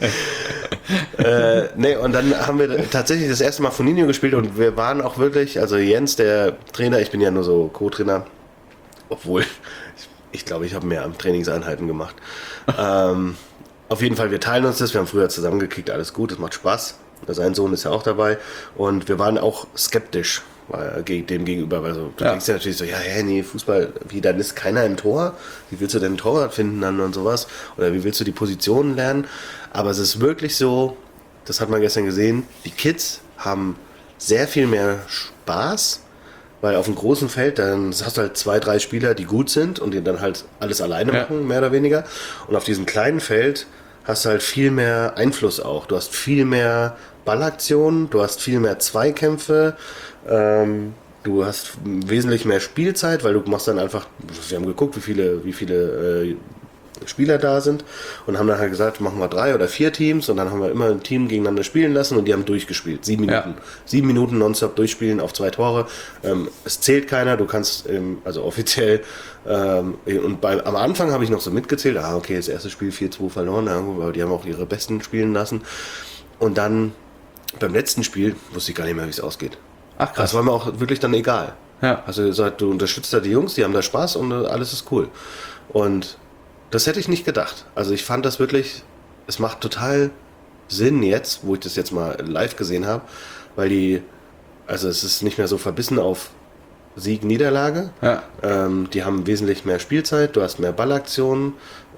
Nee, und dann haben wir tatsächlich das erste Mal Funinho gespielt und wir waren auch wirklich, also Jens, der Trainer, ich bin ja nur so Co-Trainer, obwohl ich glaube, ich habe mehr Trainingseinheiten gemacht. Auf jeden Fall, wir teilen uns das, wir haben früher zusammengekickt, alles gut, es macht Spaß. Sein Sohn ist ja auch dabei und wir waren auch skeptisch dem gegenüber, weil so, du denkst ja natürlich so, ja, nee, Fußball, dann ist keiner im Tor, wie willst du denn ein Torwart finden dann und sowas, oder wie willst du die Positionen lernen, aber es ist wirklich so, das hat man gestern gesehen, die Kids haben sehr viel mehr Spaß, weil auf dem großen Feld, dann hast du halt 2, 3 Spieler, die gut sind und die dann halt alles alleine machen, mehr oder weniger, und auf diesem kleinen Feld hast du halt viel mehr Einfluss auch, du hast viel mehr Ballaktionen, du hast viel mehr Zweikämpfe, du hast wesentlich mehr Spielzeit, weil du machst dann einfach, wir haben geguckt, wie viele Spieler da sind und haben dann halt gesagt, machen wir 3 oder 4 Teams und dann haben wir immer ein Team gegeneinander spielen lassen und die haben durchgespielt. 7 Minuten.
Ja.
7 Minuten nonstop durchspielen auf 2 Tore. Es zählt keiner, du kannst, also offiziell, und am Anfang habe ich noch so mitgezählt, okay, das erste Spiel 4-2 verloren, aber die haben auch ihre Besten spielen lassen. Und dann beim letzten Spiel wusste ich gar nicht mehr, wie es ausgeht.
Ach krass.
Das war mir auch wirklich dann egal.
Ja.
Also gesagt, du unterstützt da die Jungs, die haben da Spaß und alles ist cool. Und das hätte ich nicht gedacht. Also ich fand das wirklich, es macht total Sinn jetzt, wo ich das jetzt mal live gesehen habe, weil also es ist nicht mehr so verbissen auf Sieg, Niederlage.
Ja.
Die haben wesentlich mehr Spielzeit, du hast mehr Ballaktionen,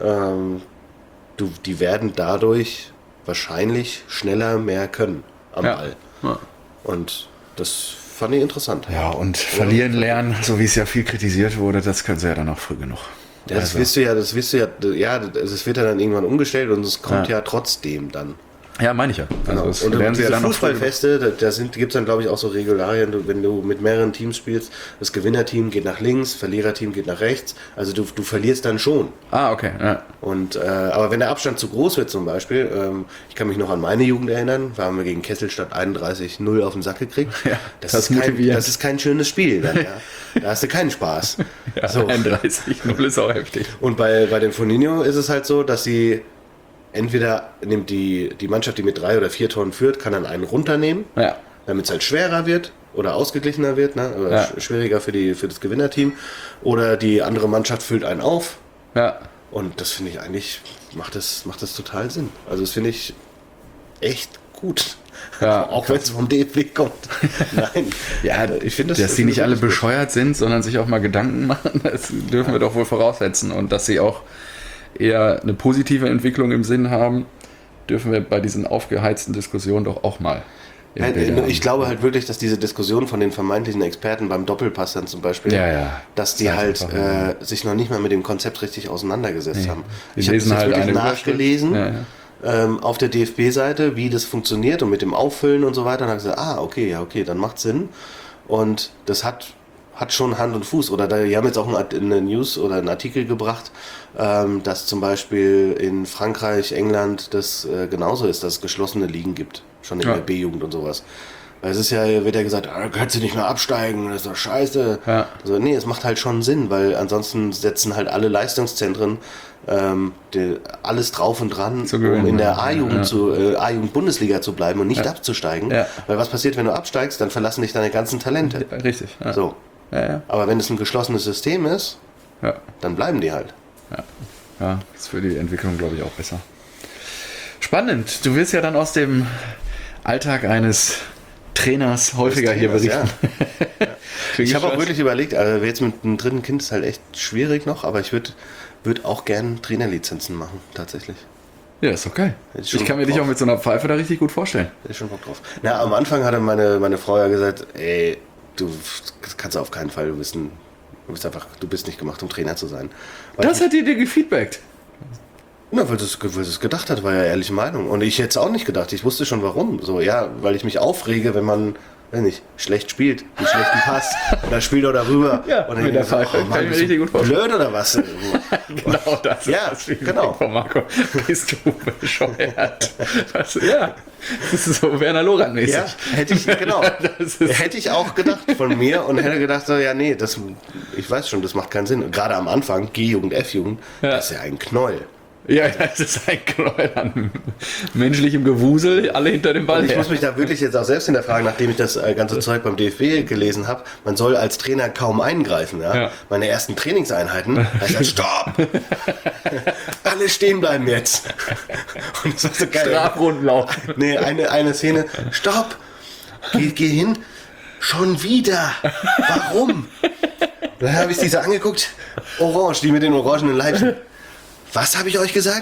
die werden dadurch wahrscheinlich schneller mehr können am Ball.
Ja.
Und das fand ich interessant.
Ja, und verlieren lernen, so wie es ja viel kritisiert wurde, das können sie ja dann auch früh genug.
Ja, das wirst du ja, das wird ja dann irgendwann umgestellt und es kommt ja trotzdem dann.
Ja, meine ich ja. Also das
und
lernen sie ja
diese
dann noch
Fußballfeste, gibt es dann glaube ich auch so Regularien, wenn du mit mehreren Teams spielst, das Gewinnerteam geht nach links, Verliererteam geht nach rechts, also du verlierst dann schon.
Ah, okay. Ja.
Und, aber wenn der Abstand zu groß wird zum Beispiel, ich kann mich noch an meine Jugend erinnern, da haben wir gegen Kesselstadt 31-0 auf den Sack gekriegt.
Ja,
das ist kein schönes Spiel dann, ja. Da hast du keinen Spaß.
Ja,
so.
31-0 ist auch heftig.
Und bei den Foninho ist es halt so, dass sie entweder nimmt die Mannschaft, die mit 3 oder 4 Toren führt, kann dann einen runternehmen, damit es halt schwerer wird oder ausgeglichener wird, ne? Oder schwieriger für das Gewinnerteam. Oder die andere Mannschaft füllt einen auf.
Ja.
Und das finde ich eigentlich, macht das total Sinn. Also das finde ich echt gut.
Ja,
auch wenn es vom DFB kommt. Nein.
Ja, ich finde dass die nicht alle bescheuert sind, sondern sich auch mal Gedanken machen. Das dürfen wir doch wohl voraussetzen. Und dass sie auch eher eine positive Entwicklung im Sinn haben, dürfen wir bei diesen aufgeheizten Diskussionen doch auch mal im Bild haben.
Ich glaube halt wirklich, dass diese Diskussion von den vermeintlichen Experten beim Doppelpass dann zum Beispiel, dass die halt sich noch nicht mal mit dem Konzept richtig auseinandergesetzt haben. Ich habe das halt wirklich nachgelesen auf der DFB-Seite, wie das funktioniert und mit dem Auffüllen und so weiter. Und habe gesagt, okay, dann macht Sinn. Und das hat schon Hand und Fuß. Oder die haben jetzt auch eine News oder einen Artikel gebracht, dass zum Beispiel in Frankreich, England das genauso ist, dass es geschlossene Ligen gibt. Schon in der B-Jugend und sowas. Weil es wird ja gesagt, kannst du nicht mehr absteigen, das ist doch scheiße. Ja. Also, nee, es macht halt schon Sinn, weil ansonsten setzen halt alle Leistungszentren alles drauf und dran, um in der A-Jugend A-Jugend-Bundesliga zu bleiben und nicht abzusteigen. Ja. Weil was passiert, wenn du absteigst, dann verlassen dich deine ganzen Talente.
Richtig. Ja.
So. Ja. Aber wenn es ein geschlossenes System ist, dann bleiben die halt.
Ja, ist für die Entwicklung, glaube ich, auch besser. Spannend. Du wirst ja dann aus dem Alltag eines Trainers häufiger hier berichten.
Ja. Ich habe auch wirklich überlegt, also jetzt mit einem dritten Kind ist halt echt schwierig noch, aber ich würde auch gern Trainerlizenzen machen, tatsächlich.
Ja, ist doch geil. Ich kann mir dich auch mit so einer Pfeife da richtig gut vorstellen.
Hätte ich schon Bock drauf. Na, am Anfang hatte meine Frau ja gesagt, ey, du kannst auf keinen Fall, du bist nicht gemacht, um Trainer zu sein.
Das hat dir gefeedbackt?
Na, weil es gedacht hat, war ja ehrliche Meinung. Und ich hätte es auch nicht gedacht. Ich wusste schon warum. So, weil ich mich aufrege, wenn man, weiß nicht, schlecht spielt, einen schlechten Pass, oder spielt er darüber.
Ja, und dann mit der Pfeife.
Kann ich mir richtig gut vorstellen. Blöd oder was?
Genau das ist das
genau.
Von Marco. Bist du bescheuert? Das ist so Werner Lorand-mäßig.
Ja, hätte ich auch gedacht von mir und hätte gedacht, so, ich weiß schon, das macht keinen Sinn. Und gerade am Anfang, G-Jugend, F-Jugend, das ist ja ein Knäuel.
Ja, das ist ein Knäuel an menschlichem Gewusel, alle hinter dem Ball.
Und ich muss mich da wirklich jetzt auch selbst hinterfragen, nachdem ich das ganze Zeug beim DFB gelesen habe, man soll als Trainer kaum eingreifen. Ja? Meine ersten Trainingseinheiten, stopp! Alle stehen bleiben jetzt. Und das war so geil.
Strafrunden laufen.
Nee, eine Szene, stopp! Geh hin, schon wieder! Warum? Dann habe ich diese angeguckt, orange, die mit den orangenen Leibchen. Was habe ich euch gesagt?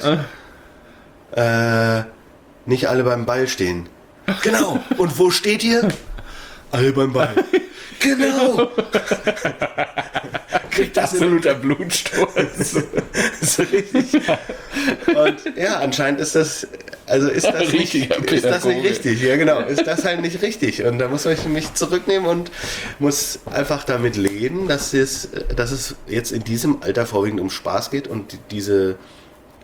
Nicht alle beim Ball stehen. Genau. Und wo steht ihr? Alle beim Ball. Genau.
Kriegt das absoluter Blutsturz.
So richtig. Und ja, anscheinend ist das nicht richtig. Ja, genau. Ist das halt nicht richtig. Und da muss ich mich zurücknehmen und muss einfach damit leben, dass es jetzt in diesem Alter vorwiegend um Spaß geht und diese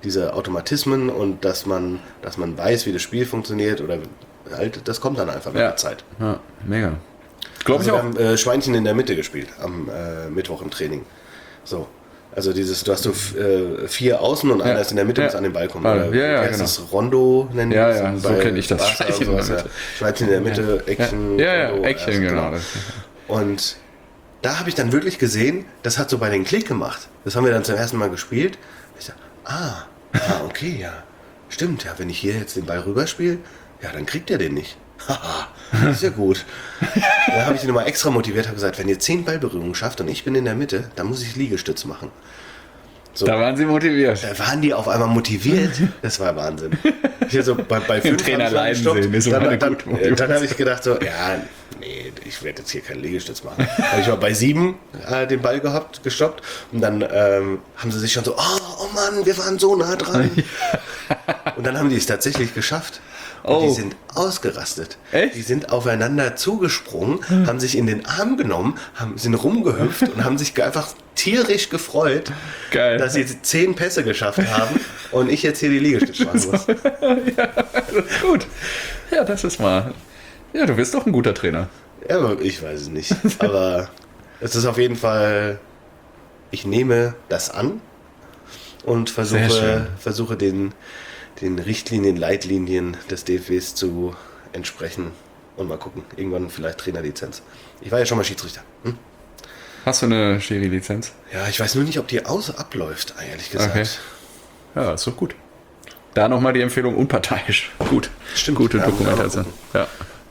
diese Automatismen und dass man weiß, wie das Spiel funktioniert oder halt, das kommt dann einfach mit der Zeit.
Ja, mega. Glaube
Also
ich auch.
wir haben Schweinchen in der Mitte gespielt am Mittwoch im Training. So. Also du hast 4 außen und einer ist in der Mitte, muss an den Ball kommen.
Ja,
Wie heißt das? Rondo nennen die das?
Ja, so kenne ich das.
Schweinchen in der Mitte. Schweinchen in der Mitte, Eckchen. Rondo,
Eckchen, genau.
Und da habe ich dann wirklich gesehen, das hat so bei den Klick gemacht. Das haben wir dann zum ersten Mal gespielt. Ich dachte, okay, ja. Stimmt, ja, wenn ich hier jetzt den Ball rüberspiele, ja, dann kriegt er den nicht. Haha, ist ja gut. Da habe ich ihn nochmal extra motiviert, habe gesagt, wenn ihr 10 Ballberührungen schafft und ich bin in der Mitte, dann muss ich Liegestütz machen. So.
Da waren sie motiviert.
Da waren die auf einmal motiviert. Das war Wahnsinn. Hier so bei 5
Trainer leiden sehen, ist
dann habe ich gedacht so, ja, nee, ich werde jetzt hier keinen Liegestütz machen. Habe ich mal bei 7 den Ball gestoppt und dann haben sie sich schon so, oh Mann, wir waren so nah dran. Und dann haben die es tatsächlich geschafft. Und die sind ausgerastet.
Echt?
Die sind aufeinander zugesprungen, haben sich in den Arm genommen, sind rumgehüpft und haben sich einfach tierisch gefreut,
Geil.
dass sie 10 Pässe geschafft haben und ich jetzt hier die Liegestütze machen muss.
Ja, das ist gut. Ja, das ist mal. Ja, du bist doch ein guter Trainer.
Ja, aber ich weiß es nicht. Aber es ist auf jeden Fall, ich nehme das an und versuche den Richtlinien, Leitlinien des DFWs zu entsprechen und mal gucken. Irgendwann vielleicht Trainerlizenz. Ich war ja schon mal Schiedsrichter.
Hast du eine Schiri-Lizenz?
Ja, ich weiß nur nicht, ob die abläuft, ehrlich gesagt.
Okay. Ja, ist doch gut. Da nochmal die Empfehlung, unparteiisch. Gut.
Stimmt.
Gute
Ja,
Dokumentation. Ja.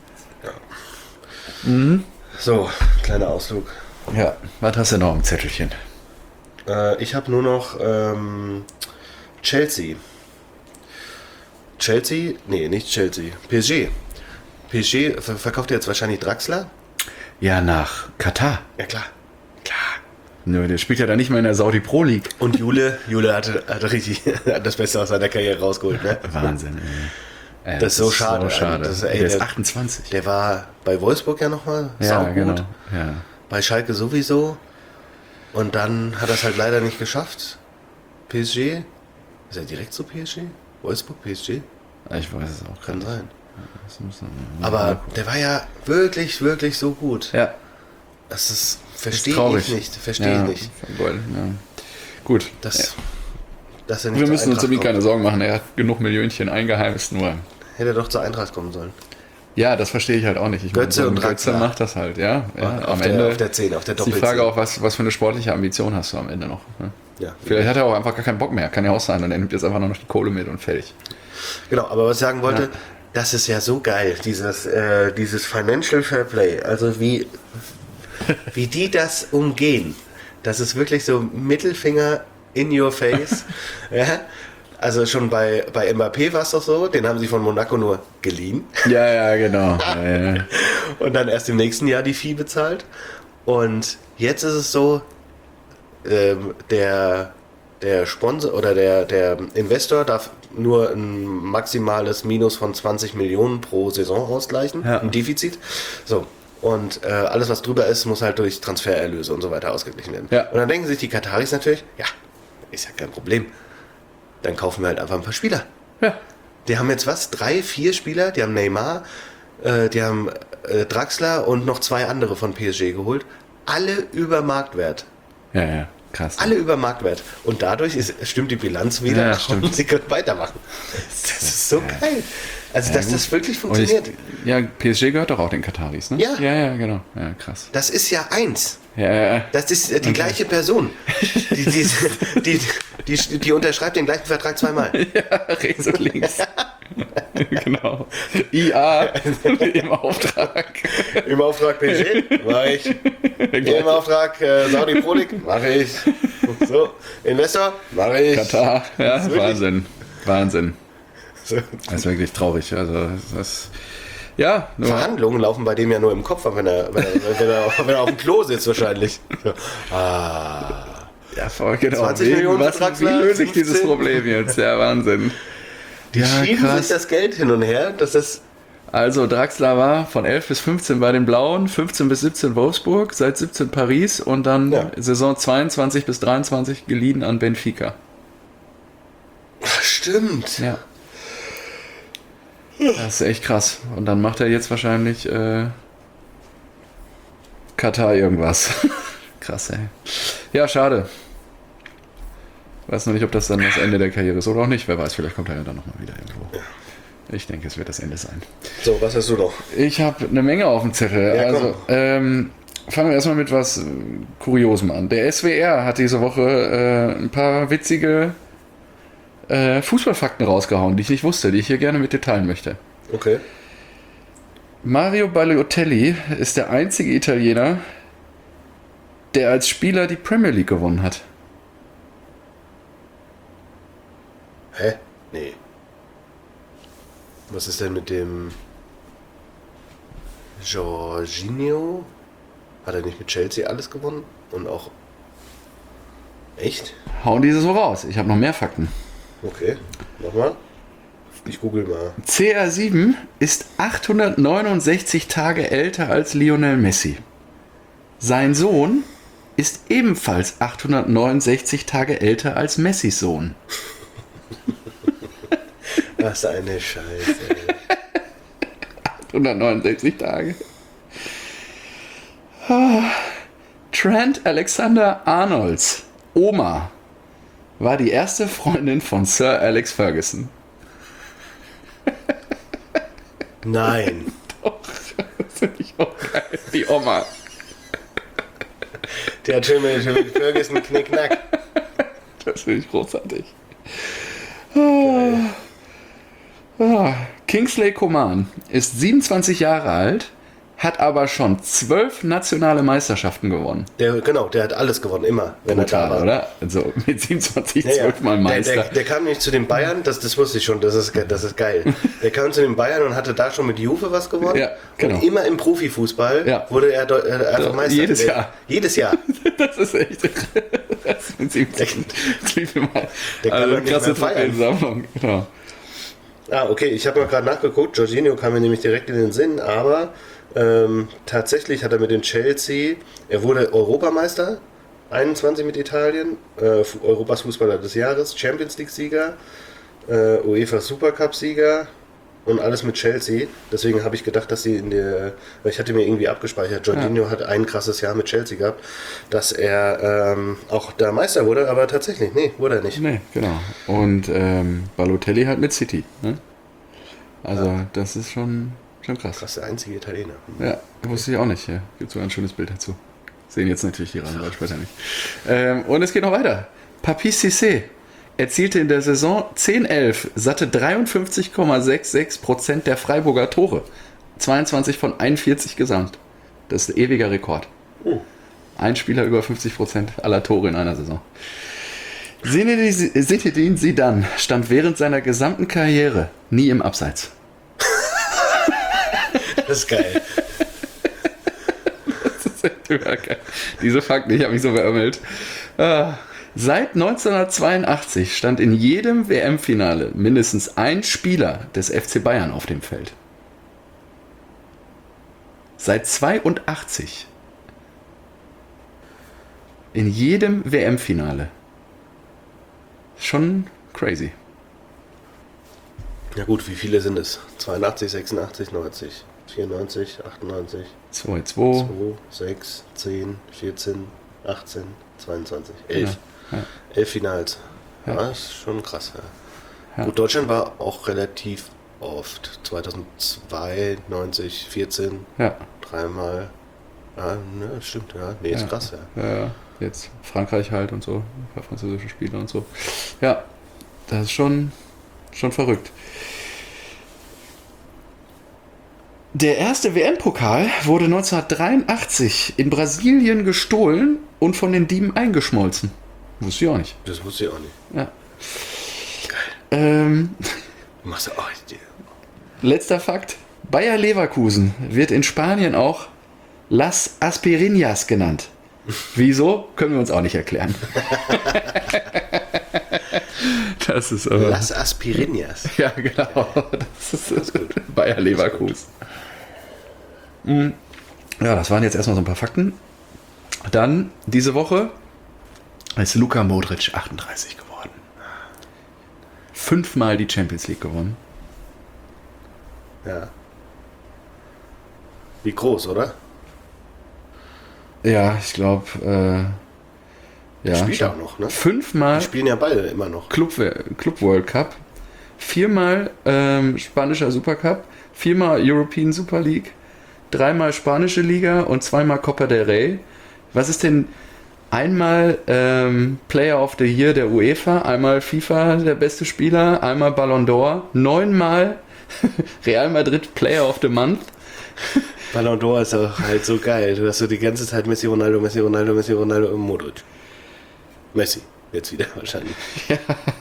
So, kleiner Ausflug.
Ja. Was hast du noch im Zettelchen?
Ich habe nur noch Chelsea. Nee, nicht Chelsea. PSG. PSG verkauft jetzt wahrscheinlich Draxler.
Ja, nach Katar.
Ja, klar.
Nö, der spielt ja da nicht mehr in der Saudi Pro League.
Und Jule hatte richtig das Beste aus seiner Karriere rausgeholt. Ne?
Wahnsinn, ey.
Das ist so schade.
Der ist 28.
Der war bei Wolfsburg ja nochmal
Ja, genau. Ja.
Bei Schalke sowieso. Und dann hat er es halt leider nicht geschafft. PSG? Ist er direkt zu PSG? Wolfsburg, PSG?
Ich weiß es auch.
Kann sein.
Das muss man
Aber der war ja wirklich, wirklich so gut.
Ja.
Das ist, verstehe
traurig.
ich nicht. Verstehe ich nicht.
Ja. Gut.
Dass er nicht
Wir
zur
müssen uns
Eintracht
irgendwie keine
kommt.
Sorgen machen. Er hat genug Millionchen eingeheimst, nur.
Hätte er doch zur Eintracht kommen sollen.
Ja, das verstehe ich halt auch nicht. Ich meine,
Götze und
Götze
Draxler.
macht das halt, ja.
Auf der 10, auf der
ist die
Doppel-10.
Frage auch, was für eine sportliche Ambition hast du am Ende noch. Ne?
Ja.
Vielleicht hat er auch einfach gar keinen Bock mehr. Kann ja auch sein. Und er nimmt jetzt einfach nur noch die Kohle mit und fertig.
Genau, aber was ich sagen wollte, das ist ja so geil, dieses Financial Fair Play. Also wie die das umgehen. Das ist wirklich so Mittelfinger in your face. Ja? Also schon bei Mbappé war es doch so, den haben sie von Monaco nur geliehen
Ja, genau. Ja.
und dann erst im nächsten Jahr die Fee bezahlt. Und jetzt ist es so, der Sponsor oder der Investor darf nur ein maximales Minus von 20 Millionen pro Saison ausgleichen, ein Defizit. So. Und alles, was drüber ist, muss halt durch Transfererlöse und so weiter ausgeglichen werden.
Ja.
Und dann denken sich die Kataris natürlich, ja, ist ja kein Problem. Dann kaufen wir halt einfach ein paar Spieler.
Ja.
Die haben jetzt 3, 4 Spieler, die haben Neymar, die haben Draxler und noch 2 andere von PSG geholt. Alle über Marktwert.
Ja, krass.
Alle über Marktwert. Und dadurch stimmt die Bilanz wieder
Ja, stimmt.
und sie können weitermachen. Das ist so geil. Also, dass das wirklich funktioniert.
PSG gehört doch auch den Kataris, ne?
Ja.
Ja, genau. Ja, krass.
Das ist ja eins.
Ja.
Das ist die gleiche Person. Die unterschreibt den gleichen Vertrag 2-mal.
Ja, rechts und links. Genau. IA im Auftrag.
Im Auftrag PSG mache ich. Im Auftrag Saudi Pro League mache ich. So, Investor mache ich.
Katar. Ja,
Das ist wirklich-
Wahnsinn.
So.
Das ist wirklich traurig. Also, das. Ja, nur.
Verhandlungen laufen bei dem ja nur im Kopf, wenn er auf dem Klo sitzt wahrscheinlich. So.
Ja, voll, genau.
20 Millionen
Wie
Draxler,
löse ich dieses
15?
Problem jetzt? Ja, Wahnsinn.
Die schieben sich das Geld hin und her, dass das.
Also Draxler war von 11 bis 15 bei den Blauen, 15 bis 17 Wolfsburg, seit 17 Paris und dann Saison 22 bis 23 geliehen an Benfica.
stimmt.
Ja. Das ist echt krass. Und dann macht er jetzt wahrscheinlich Katar irgendwas. Krass, ey. Ja, schade. Weiß noch nicht, ob das dann das Ende der Karriere ist oder auch nicht. Wer weiß, vielleicht kommt er ja dann nochmal wieder irgendwo. Ja. Ich denke, es wird das Ende sein.
So, was hast du noch?
Ich habe eine Menge auf dem Zettel.
Ja,
also, fangen wir erstmal mit was Kuriosem an. Der SWR hat diese Woche ein paar witzige Fußballfakten rausgehauen, die ich nicht wusste, die ich hier gerne mit dir teilen möchte.
Okay.
Mario Balotelli ist der einzige Italiener, der als Spieler die Premier League gewonnen hat.
Hä? Nee. Was ist denn mit dem Jorginho? Hat er nicht mit Chelsea alles gewonnen? Und auch... Echt?
Hauen diese so raus. Ich habe noch mehr Fakten.
Okay, nochmal. Ich google mal.
CR7 ist 869 Tage älter als Lionel Messi. Sein Sohn ist ebenfalls 869 Tage älter als Messis Sohn.
Was eine Scheiße.
869 Tage. Trent Alexander-Arnolds Oma war die erste Freundin von Sir Alex Ferguson.
Nein.
Doch, das finde ich auch geil. Die Oma.
Der hat schön mit Ferguson Knickknack.
Das finde ich großartig. Kingsley Coman ist 27 Jahre alt, hat aber schon 12 nationale Meisterschaften gewonnen.
Der hat alles gewonnen, immer, wenn
Brutal,
er da war.
Oder? Also mit 27, 12 Mal Meister.
Der kam nicht zu den Bayern, das wusste ich schon, das ist geil. Der kam zu den Bayern und hatte da schon mit Juve was gewonnen.
Ja, genau.
Und immer im Profifußball wurde er einfach Meister.
Jedes Jahr.
Jedes Jahr.
Das ist echt. Das ist mit 17. Wie viel Mal?
Der kann
Also,
nicht mehr
krasse
feiern.
Trophäensammlung. Genau.
Ah, okay, ich habe mal gerade nachgeguckt. Jorginho kam mir nämlich direkt in den Sinn, aber tatsächlich hat er mit dem Chelsea, er wurde Europameister, 21 mit Italien, Europas Fußballer des Jahres, Champions League Sieger, UEFA Supercup Sieger und alles mit Chelsea. Deswegen habe ich gedacht, dass sie weil ich hatte mir irgendwie abgespeichert, Jorginho hat ein krasses Jahr mit Chelsea gehabt, dass er auch da Meister wurde, aber tatsächlich, nee, wurde er nicht.
Nee, genau. Und Balotelli halt mit City. Ne? Also das ist schon krass.
Krass, der einzige Italiener.
Ja, wusste ich auch nicht. Ja. Gibt sogar ein schönes Bild dazu. Sehen jetzt natürlich die Rahmen später nicht. Und es geht noch weiter. Papis Cissé erzielte in der Saison 10-11 satte 53,66% der Freiburger Tore. 22 von 41 gesamt. Das ist ein ewiger Rekord. Ein Spieler über 50% aller Tore in einer Saison. Zinedine Zidane stand während seiner gesamten Karriere nie im Abseits.
Das ist geil.
Das ist echt geil. Diese Fakten, ich habe mich so beömmelt. Seit 1982 stand in jedem WM-Finale mindestens ein Spieler des FC Bayern auf dem Feld. Seit 82. In jedem WM-Finale. Schon crazy.
Ja gut, wie viele sind es? 82, 86, 90, 94, 98,
2,
2, 6, 10, 14, 18, 22, 11.
Ja.
11 Finals.
Ja.
Ja, ist schon krass. Ja.
Ja.
Gut, Deutschland war auch relativ oft. 2002, 90, 14,
Ja.
dreimal. Ja, ne, stimmt, ja. Nee, ist krass, ja.
Ja. Jetzt Frankreich halt und so. Ein paar französische Spiele und so. Ja, das ist schon verrückt. Der erste WM-Pokal wurde 1983 in Brasilien gestohlen und von den Dieben eingeschmolzen. Wusste ich auch nicht.
Das wusste ich auch nicht.
Ja.
Du machst ja auch
Letzter Fakt. Bayer Leverkusen wird in Spanien auch Las Aspirinas genannt. Wieso? Können wir uns auch nicht erklären. Das ist aber...
Las Aspirinas.
Ja, genau. Das ist gut. Bayer Leverkusen. Ja, das waren jetzt erstmal so ein paar Fakten. Dann, diese Woche ist Luka Modric 38 geworden. 5-mal die Champions League gewonnen.
Ja. Wie groß, oder?
Ja, ich glaube, ja.
Spielt auch noch, ne?
5-mal
Die spielen ja beide immer noch.
Club World Cup, 4-mal spanischer Supercup, 4-mal European Super League, 3-mal spanische Liga und 2-mal Copa del Rey. Was ist denn einmal Player of the Year der UEFA, einmal FIFA der beste Spieler, einmal Ballon d'Or, 9-mal Real Madrid Player of the Month.
Ballon d'Or ist auch halt so geil. Du hast so die ganze Zeit Messi, Ronaldo, Messi, Ronaldo, Messi, Ronaldo und Modric. Messi, jetzt wieder wahrscheinlich.
Ja.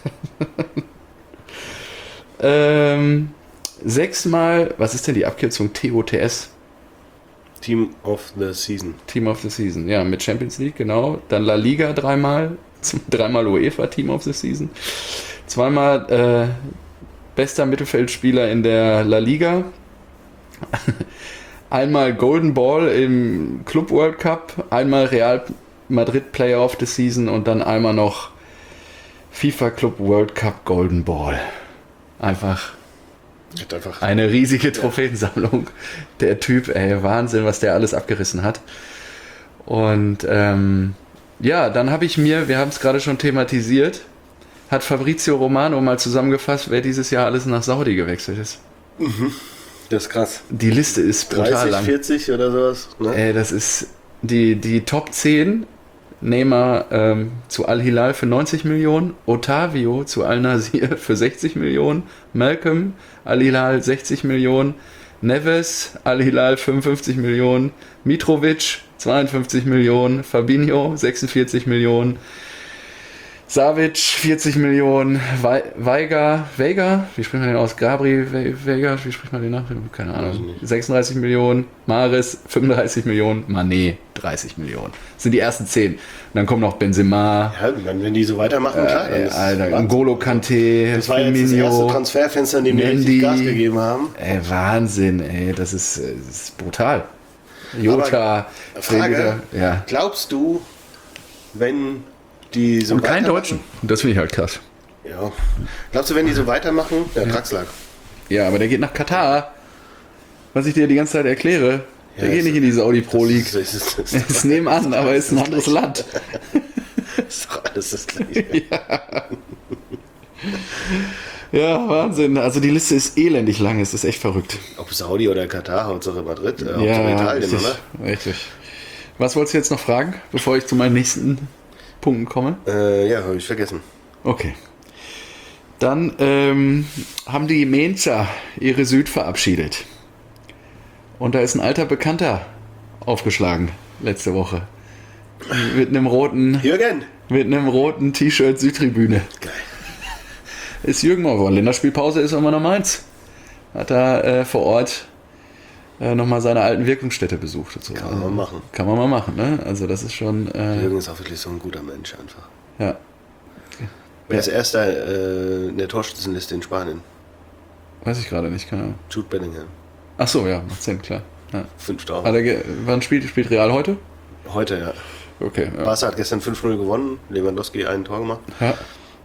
6-mal, was ist denn die Abkürzung? TOTS?
Team of the Season.
Team of the Season, ja, mit Champions League, genau. Dann La Liga 3-mal, 3-mal UEFA Team of the Season. 2-mal bester Mittelfeldspieler in der La Liga. Einmal Golden Ball im Club World Cup, einmal Real Madrid Player of the Season und dann einmal noch FIFA Club World Cup Golden Ball. Einfach eine riesige Trophäensammlung. Der Typ, ey, Wahnsinn, was der alles abgerissen hat. Und ja, dann habe ich mir, wir haben es gerade schon thematisiert, hat Fabrizio Romano mal zusammengefasst, wer dieses Jahr alles nach Saudi gewechselt ist.
Mhm. Das ist krass.
Die Liste ist brutal
30,
lang.
40 oder sowas. Ne?
Ey, das ist die Top 10. Neymar zu Al-Hilal für 90 Millionen, Otavio zu Al-Nasir für 60 Millionen, Malcolm Al-Hilal 60 Millionen, Neves Al-Hilal 55 Millionen, Mitrovic 52 Millionen, Fabinho 46 Millionen, Savic 40 Millionen, Vega, wie spricht man den aus? Vega, wie spricht man den nach? Keine Ahnung. 36 Millionen, Mahrez 35 Millionen, Mané 30 Millionen. Das sind die ersten 10. Und dann kommt noch Benzema.
Ja, wenn die so weitermachen, klar.
Alter, N'Golo Kanté,
das war jetzt das erste Transferfenster, in dem die richtig Gas gegeben haben.
Ey, Wahnsinn, ey, das ist brutal. Jota,
Frage,
ja.
Glaubst du, wenn die so
und keinen Deutschen. Das finde ich halt krass.
Ja. Glaubst du, wenn die so weitermachen? Ja, Draxler.
Ja, aber der geht nach Katar. Was ich dir die ganze Zeit erkläre. Der geht nicht in die Saudi Pro League. Das ist nebenan, aber ist ein anderes Land.
Ist doch alles das Gleiche.
Ja, Wahnsinn. Also die Liste ist elendig lang. Es ist echt verrückt.
Ob Saudi oder Katar, Hauptsache Madrid, Hauptsache
ja,
Italien,
richtig,
oder?
Richtig. Was wolltest du jetzt noch fragen, bevor ich zu meinen nächsten Punkten komme?
Ja, habe ich vergessen.
Okay. Dann haben die Mensa ihre Süd verabschiedet. Und da ist ein alter Bekannter aufgeschlagen letzte Woche. Mit einem roten T-Shirt Südtribüne.
Geil.
Ist Jürgen Morgau. Länderspielpause ist immer noch meins. Hat da vor Ort nochmal seine alten Wirkungsstätte besucht. Und so.
Kann man mal machen.
Kann man mal machen, ne? Also das ist schon...
Jürgen ist auch wirklich so ein guter Mensch einfach.
Ja.
Wer ist erster in der Torschützenliste in Spanien?
Weiß ich gerade nicht, keine Ahnung.
Jude Bellingham.
Ach so, ja, macht Sinn, klar. Ja.
5 Tore.
Wann spielt Real heute?
Heute, ja.
Okay. Ja.
Barca hat gestern 5-0 gewonnen. Lewandowski ein Tor gemacht.
Ja.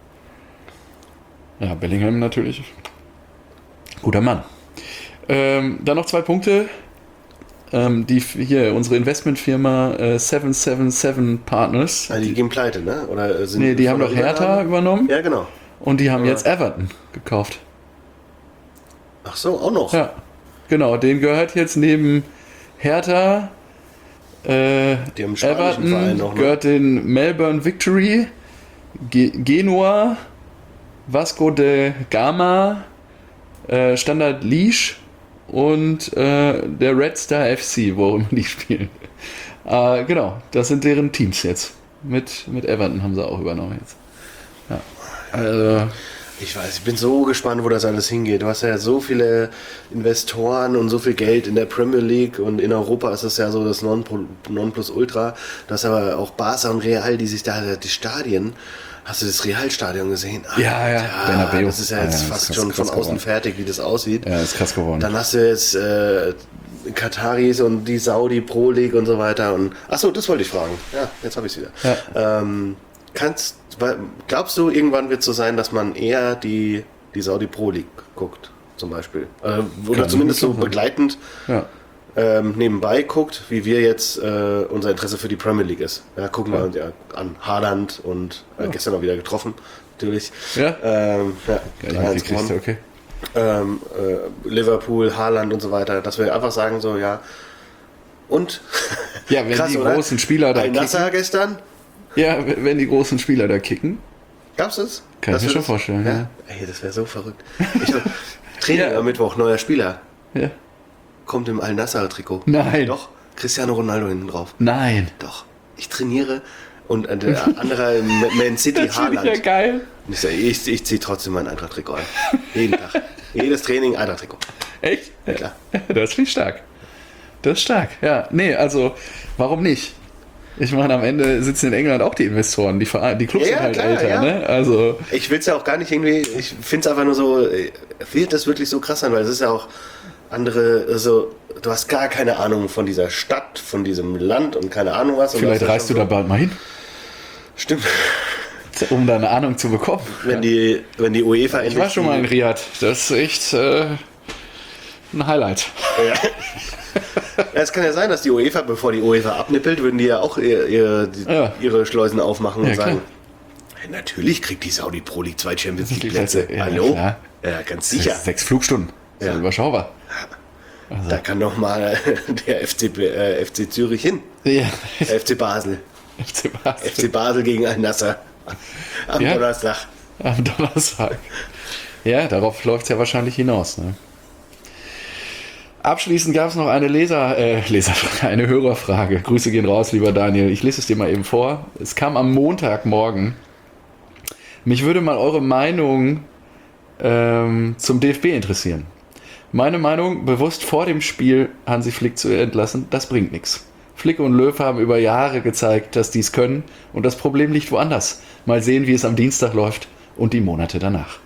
Ja, Bellingham natürlich. Guter Mann. Dann noch 2 Punkte. Die hier, unsere Investmentfirma 777 Partners.
Also die gehen pleite, ne? Oder
sind die haben doch Hertha übernommen.
Ja, genau.
Und die haben jetzt Everton gekauft.
Ach so, auch noch?
Ja, genau. Den gehört jetzt neben Hertha,
die haben
Everton,
Verein noch, ne?
gehört den Melbourne Victory, Genua, Vasco de Gama, Standard Liège und der Red Star FC, wo auch immer die spielen. Genau, das sind deren Teams jetzt. Mit Everton haben sie auch übernommen jetzt. Ja. Also,
ich weiß, ich bin so gespannt, wo das alles hingeht. Du hast ja so viele Investoren und so viel Geld in der Premier League und in Europa ist das ja so das Nonplusultra. Du hast aber auch Barca und Real, die sich da, die Stadien, hast du das Real-Stadion gesehen?
Ja.
Bernabeu. Das ist ja jetzt fast schon von außen fertig, wie das aussieht.
Ja, ist krass geworden.
Dann hast du jetzt Kataris und die Saudi Pro League und so weiter. Und achso, das wollte ich fragen. Ja, jetzt habe ich es wieder.
Ja.
glaubst du, irgendwann wird es so sein, dass man eher die Saudi Pro League guckt, zum Beispiel? Oder zumindest so begleitend nebenbei guckt, wie wir jetzt unser Interesse für die Premier League ist. Ja, gucken wir uns ja an. Haaland und gestern auch wieder getroffen, natürlich.
Ja?
Okay. Liverpool, Haaland und so weiter, dass wir einfach sagen so, ja. Und?
Ja, wenn
krass,
die
oder?
großen Spieler da
Al-Nassr gestern?
Ja, wenn die großen Spieler da kicken.
Gab's das?
Kann ich mir schon vorstellen, ja.
Ey, das wäre so verrückt. Training am Mittwoch, neuer Spieler.
Ja.
Kommt im Al-Nassr-Trikot.
Nein.
Doch, Cristiano Ronaldo hinten drauf.
Nein.
Doch, ich trainiere und der andere Man City
Das finde
Haaland.
ich ja geil.
Und ich sage, ich ziehe trotzdem mein Eintracht-Trikot an. Jeden Tag. Jedes Training Eintracht-Trikot.
Echt?
Ja, klar.
Das finde ich stark. Das ist stark, ja. Nee, also, warum nicht? Ich meine, am Ende sitzen in England auch die Investoren, die Clubs sind halt
klar,
älter,
ja.
ne? Also,
Ich will es ja auch gar nicht irgendwie, ich finde es einfach nur so, wird das wirklich so krass sein, weil es ist ja auch andere, also du hast gar keine Ahnung von dieser Stadt, von diesem Land und keine Ahnung was. Und
vielleicht
das ist
reist du
schon
da bald mal hin,
Stimmt.
um da eine Ahnung zu bekommen.
Wenn die UEFA
Ich war schon mal in Riyadh. Das ist echt ein Highlight.
Ja. Es kann ja sein, dass die UEFA, bevor die UEFA abnippelt, würden die ja auch ihre Schleusen aufmachen und
Ja,
sagen, hey, natürlich kriegt die Saudi Pro League 2 Champions League
Plätze,
Plätze.
ja,
Hallo?
klar.
Ja, ganz sicher.
6 Flugstunden. Das ist
Ja.
überschaubar.
Da kann doch mal der FC Zürich hin.
Ja.
FC Basel.
FC Basel.
FC Basel gegen Al-Nassr. Am
Ja.
Donnerstag.
Am Donnerstag. Ja, darauf läuft es ja wahrscheinlich hinaus. Ne? Abschließend gab es noch eine Leserfrage, eine Hörerfrage. Grüße gehen raus, lieber Daniel. Ich lese es dir mal eben vor. Es kam am Montagmorgen. Mich würde mal eure Meinung zum DFB interessieren. Meine Meinung, bewusst vor dem Spiel Hansi Flick zu entlassen, das bringt nichts. Flick und Löw haben über Jahre gezeigt, dass die es können und das Problem liegt woanders. Mal sehen, wie es am Dienstag läuft und die Monate danach.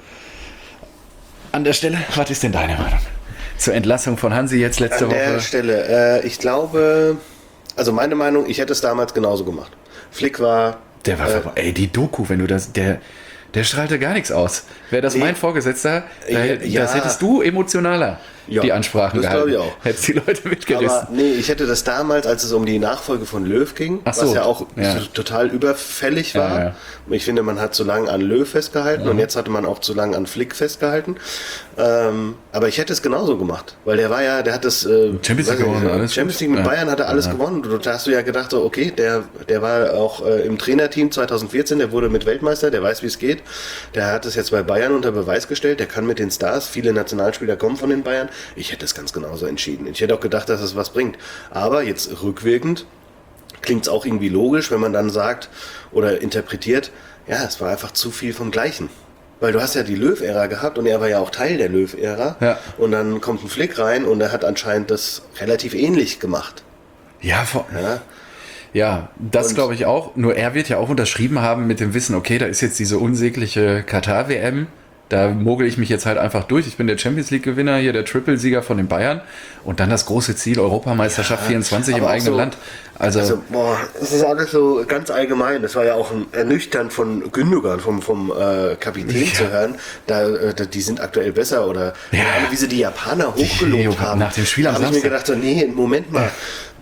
An der Stelle, was ist denn deine Meinung zur Entlassung von Hansi jetzt letzte Woche?
An der Stelle, ich glaube, also meine Meinung, ich hätte es damals genauso gemacht. Flick war...
Der war die Doku, wenn du das, der strahlte gar nichts aus. Wäre das mein Vorgesetzter, das hättest du emotionaler die Ansprachen
das
gehalten.
glaube ich auch.
Hättest die Leute mitgerissen.
Aber nee, ich hätte das damals, als es um die Nachfolge von Löw ging,
Ach so,
was ja auch
ja.
total überfällig war.
Ja.
Ich finde, man hat zu lange an Löw festgehalten und jetzt hatte man auch zu lange an Flick festgehalten. Aber ich hätte es genauso gemacht, weil der hat das
Champions League gewonnen, alles
Champions
gut.
League mit
Ja.
Bayern hat er alles gewonnen. Da hast du ja gedacht, so, okay, der war auch im Trainerteam 2014, der wurde mit Weltmeister, der weiß, wie es geht. Der hat es jetzt bei Bayern unter Beweis gestellt, der kann mit den Stars, viele Nationalspieler kommen von den Bayern. Ich hätte es ganz genauso entschieden. Ich hätte auch gedacht, dass es was bringt. Aber jetzt rückwirkend klingt es auch irgendwie logisch, wenn man dann sagt oder interpretiert, ja, es war einfach zu viel vom Gleichen. Weil du hast ja die Löw-Ära gehabt und er war ja auch Teil der Löw-Ära.
Ja.
Und dann kommt ein Flick rein und er hat anscheinend das relativ ähnlich gemacht.
Ja, das glaube ich auch. Nur er wird ja auch unterschrieben haben mit dem Wissen, okay, da ist jetzt diese unsägliche Katar-WM. Da mogel ich mich jetzt halt einfach durch. Ich bin der Champions-League-Gewinner, hier der Triple-Sieger von den Bayern. Und dann das große Ziel, Europameisterschaft 24 im
aber auch
eigenen
so,
Land. Also
es ist alles so ganz allgemein. Das war ja auch ernüchternd von Gündogan, vom Kapitän zu hören. Die sind aktuell besser oder wie sie die Japaner hochgelobt haben.
Nach dem Spiel am
habe ich mir
Samstag.
gedacht, so, nee, Moment mal.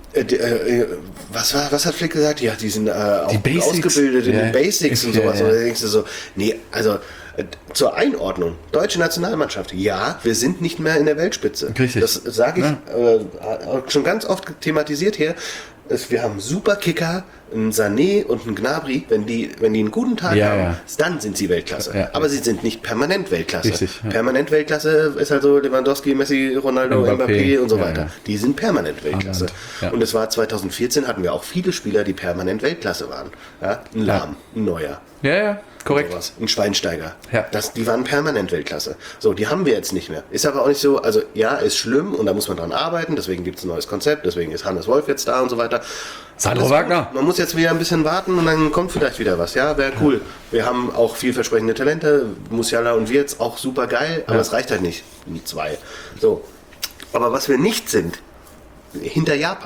Was hat Flick gesagt? Ja, die sind auch
Basics.
ausgebildet in den Basics und sowas.
Ja.
Und da denkst du so, nee, also zur Einordnung, deutsche Nationalmannschaft, ja, wir sind nicht mehr in der Weltspitze.
Richtig.
Das sage ich schon ganz oft thematisiert hier. Wir haben super Kicker, einen Sané und einen Gnabry, wenn die einen guten Tag haben, dann sind sie Weltklasse.
Ja.
Aber sie sind nicht permanent Weltklasse.
Richtig, ja.
Permanent Weltklasse ist halt so Lewandowski, Messi, Ronaldo, Mbappé und so weiter.
Ja.
Die sind permanent Weltklasse.
Ja.
Und es war 2014, hatten wir auch viele Spieler, die permanent Weltklasse waren. Ja? Ein Lahm, ein Neuer.
Ja, korrekt.
Sowas. Ein Schweinsteiger.
Ja.
Die waren permanent Weltklasse. So, die haben wir jetzt nicht mehr. Ist aber auch nicht so, also ja, ist schlimm und da muss man dran arbeiten, deswegen gibt es ein neues Konzept, deswegen ist Hannes Wolf jetzt da und so weiter.
Sandro Wagner.
Man muss jetzt wieder ein bisschen warten und dann kommt vielleicht wieder was. Ja, wäre cool. Wir haben auch vielversprechende Talente, Musiala und Wirtz, auch super geil, aber es reicht halt nicht. Nie zwei. So. Aber was wir nicht sind, hinter Japan.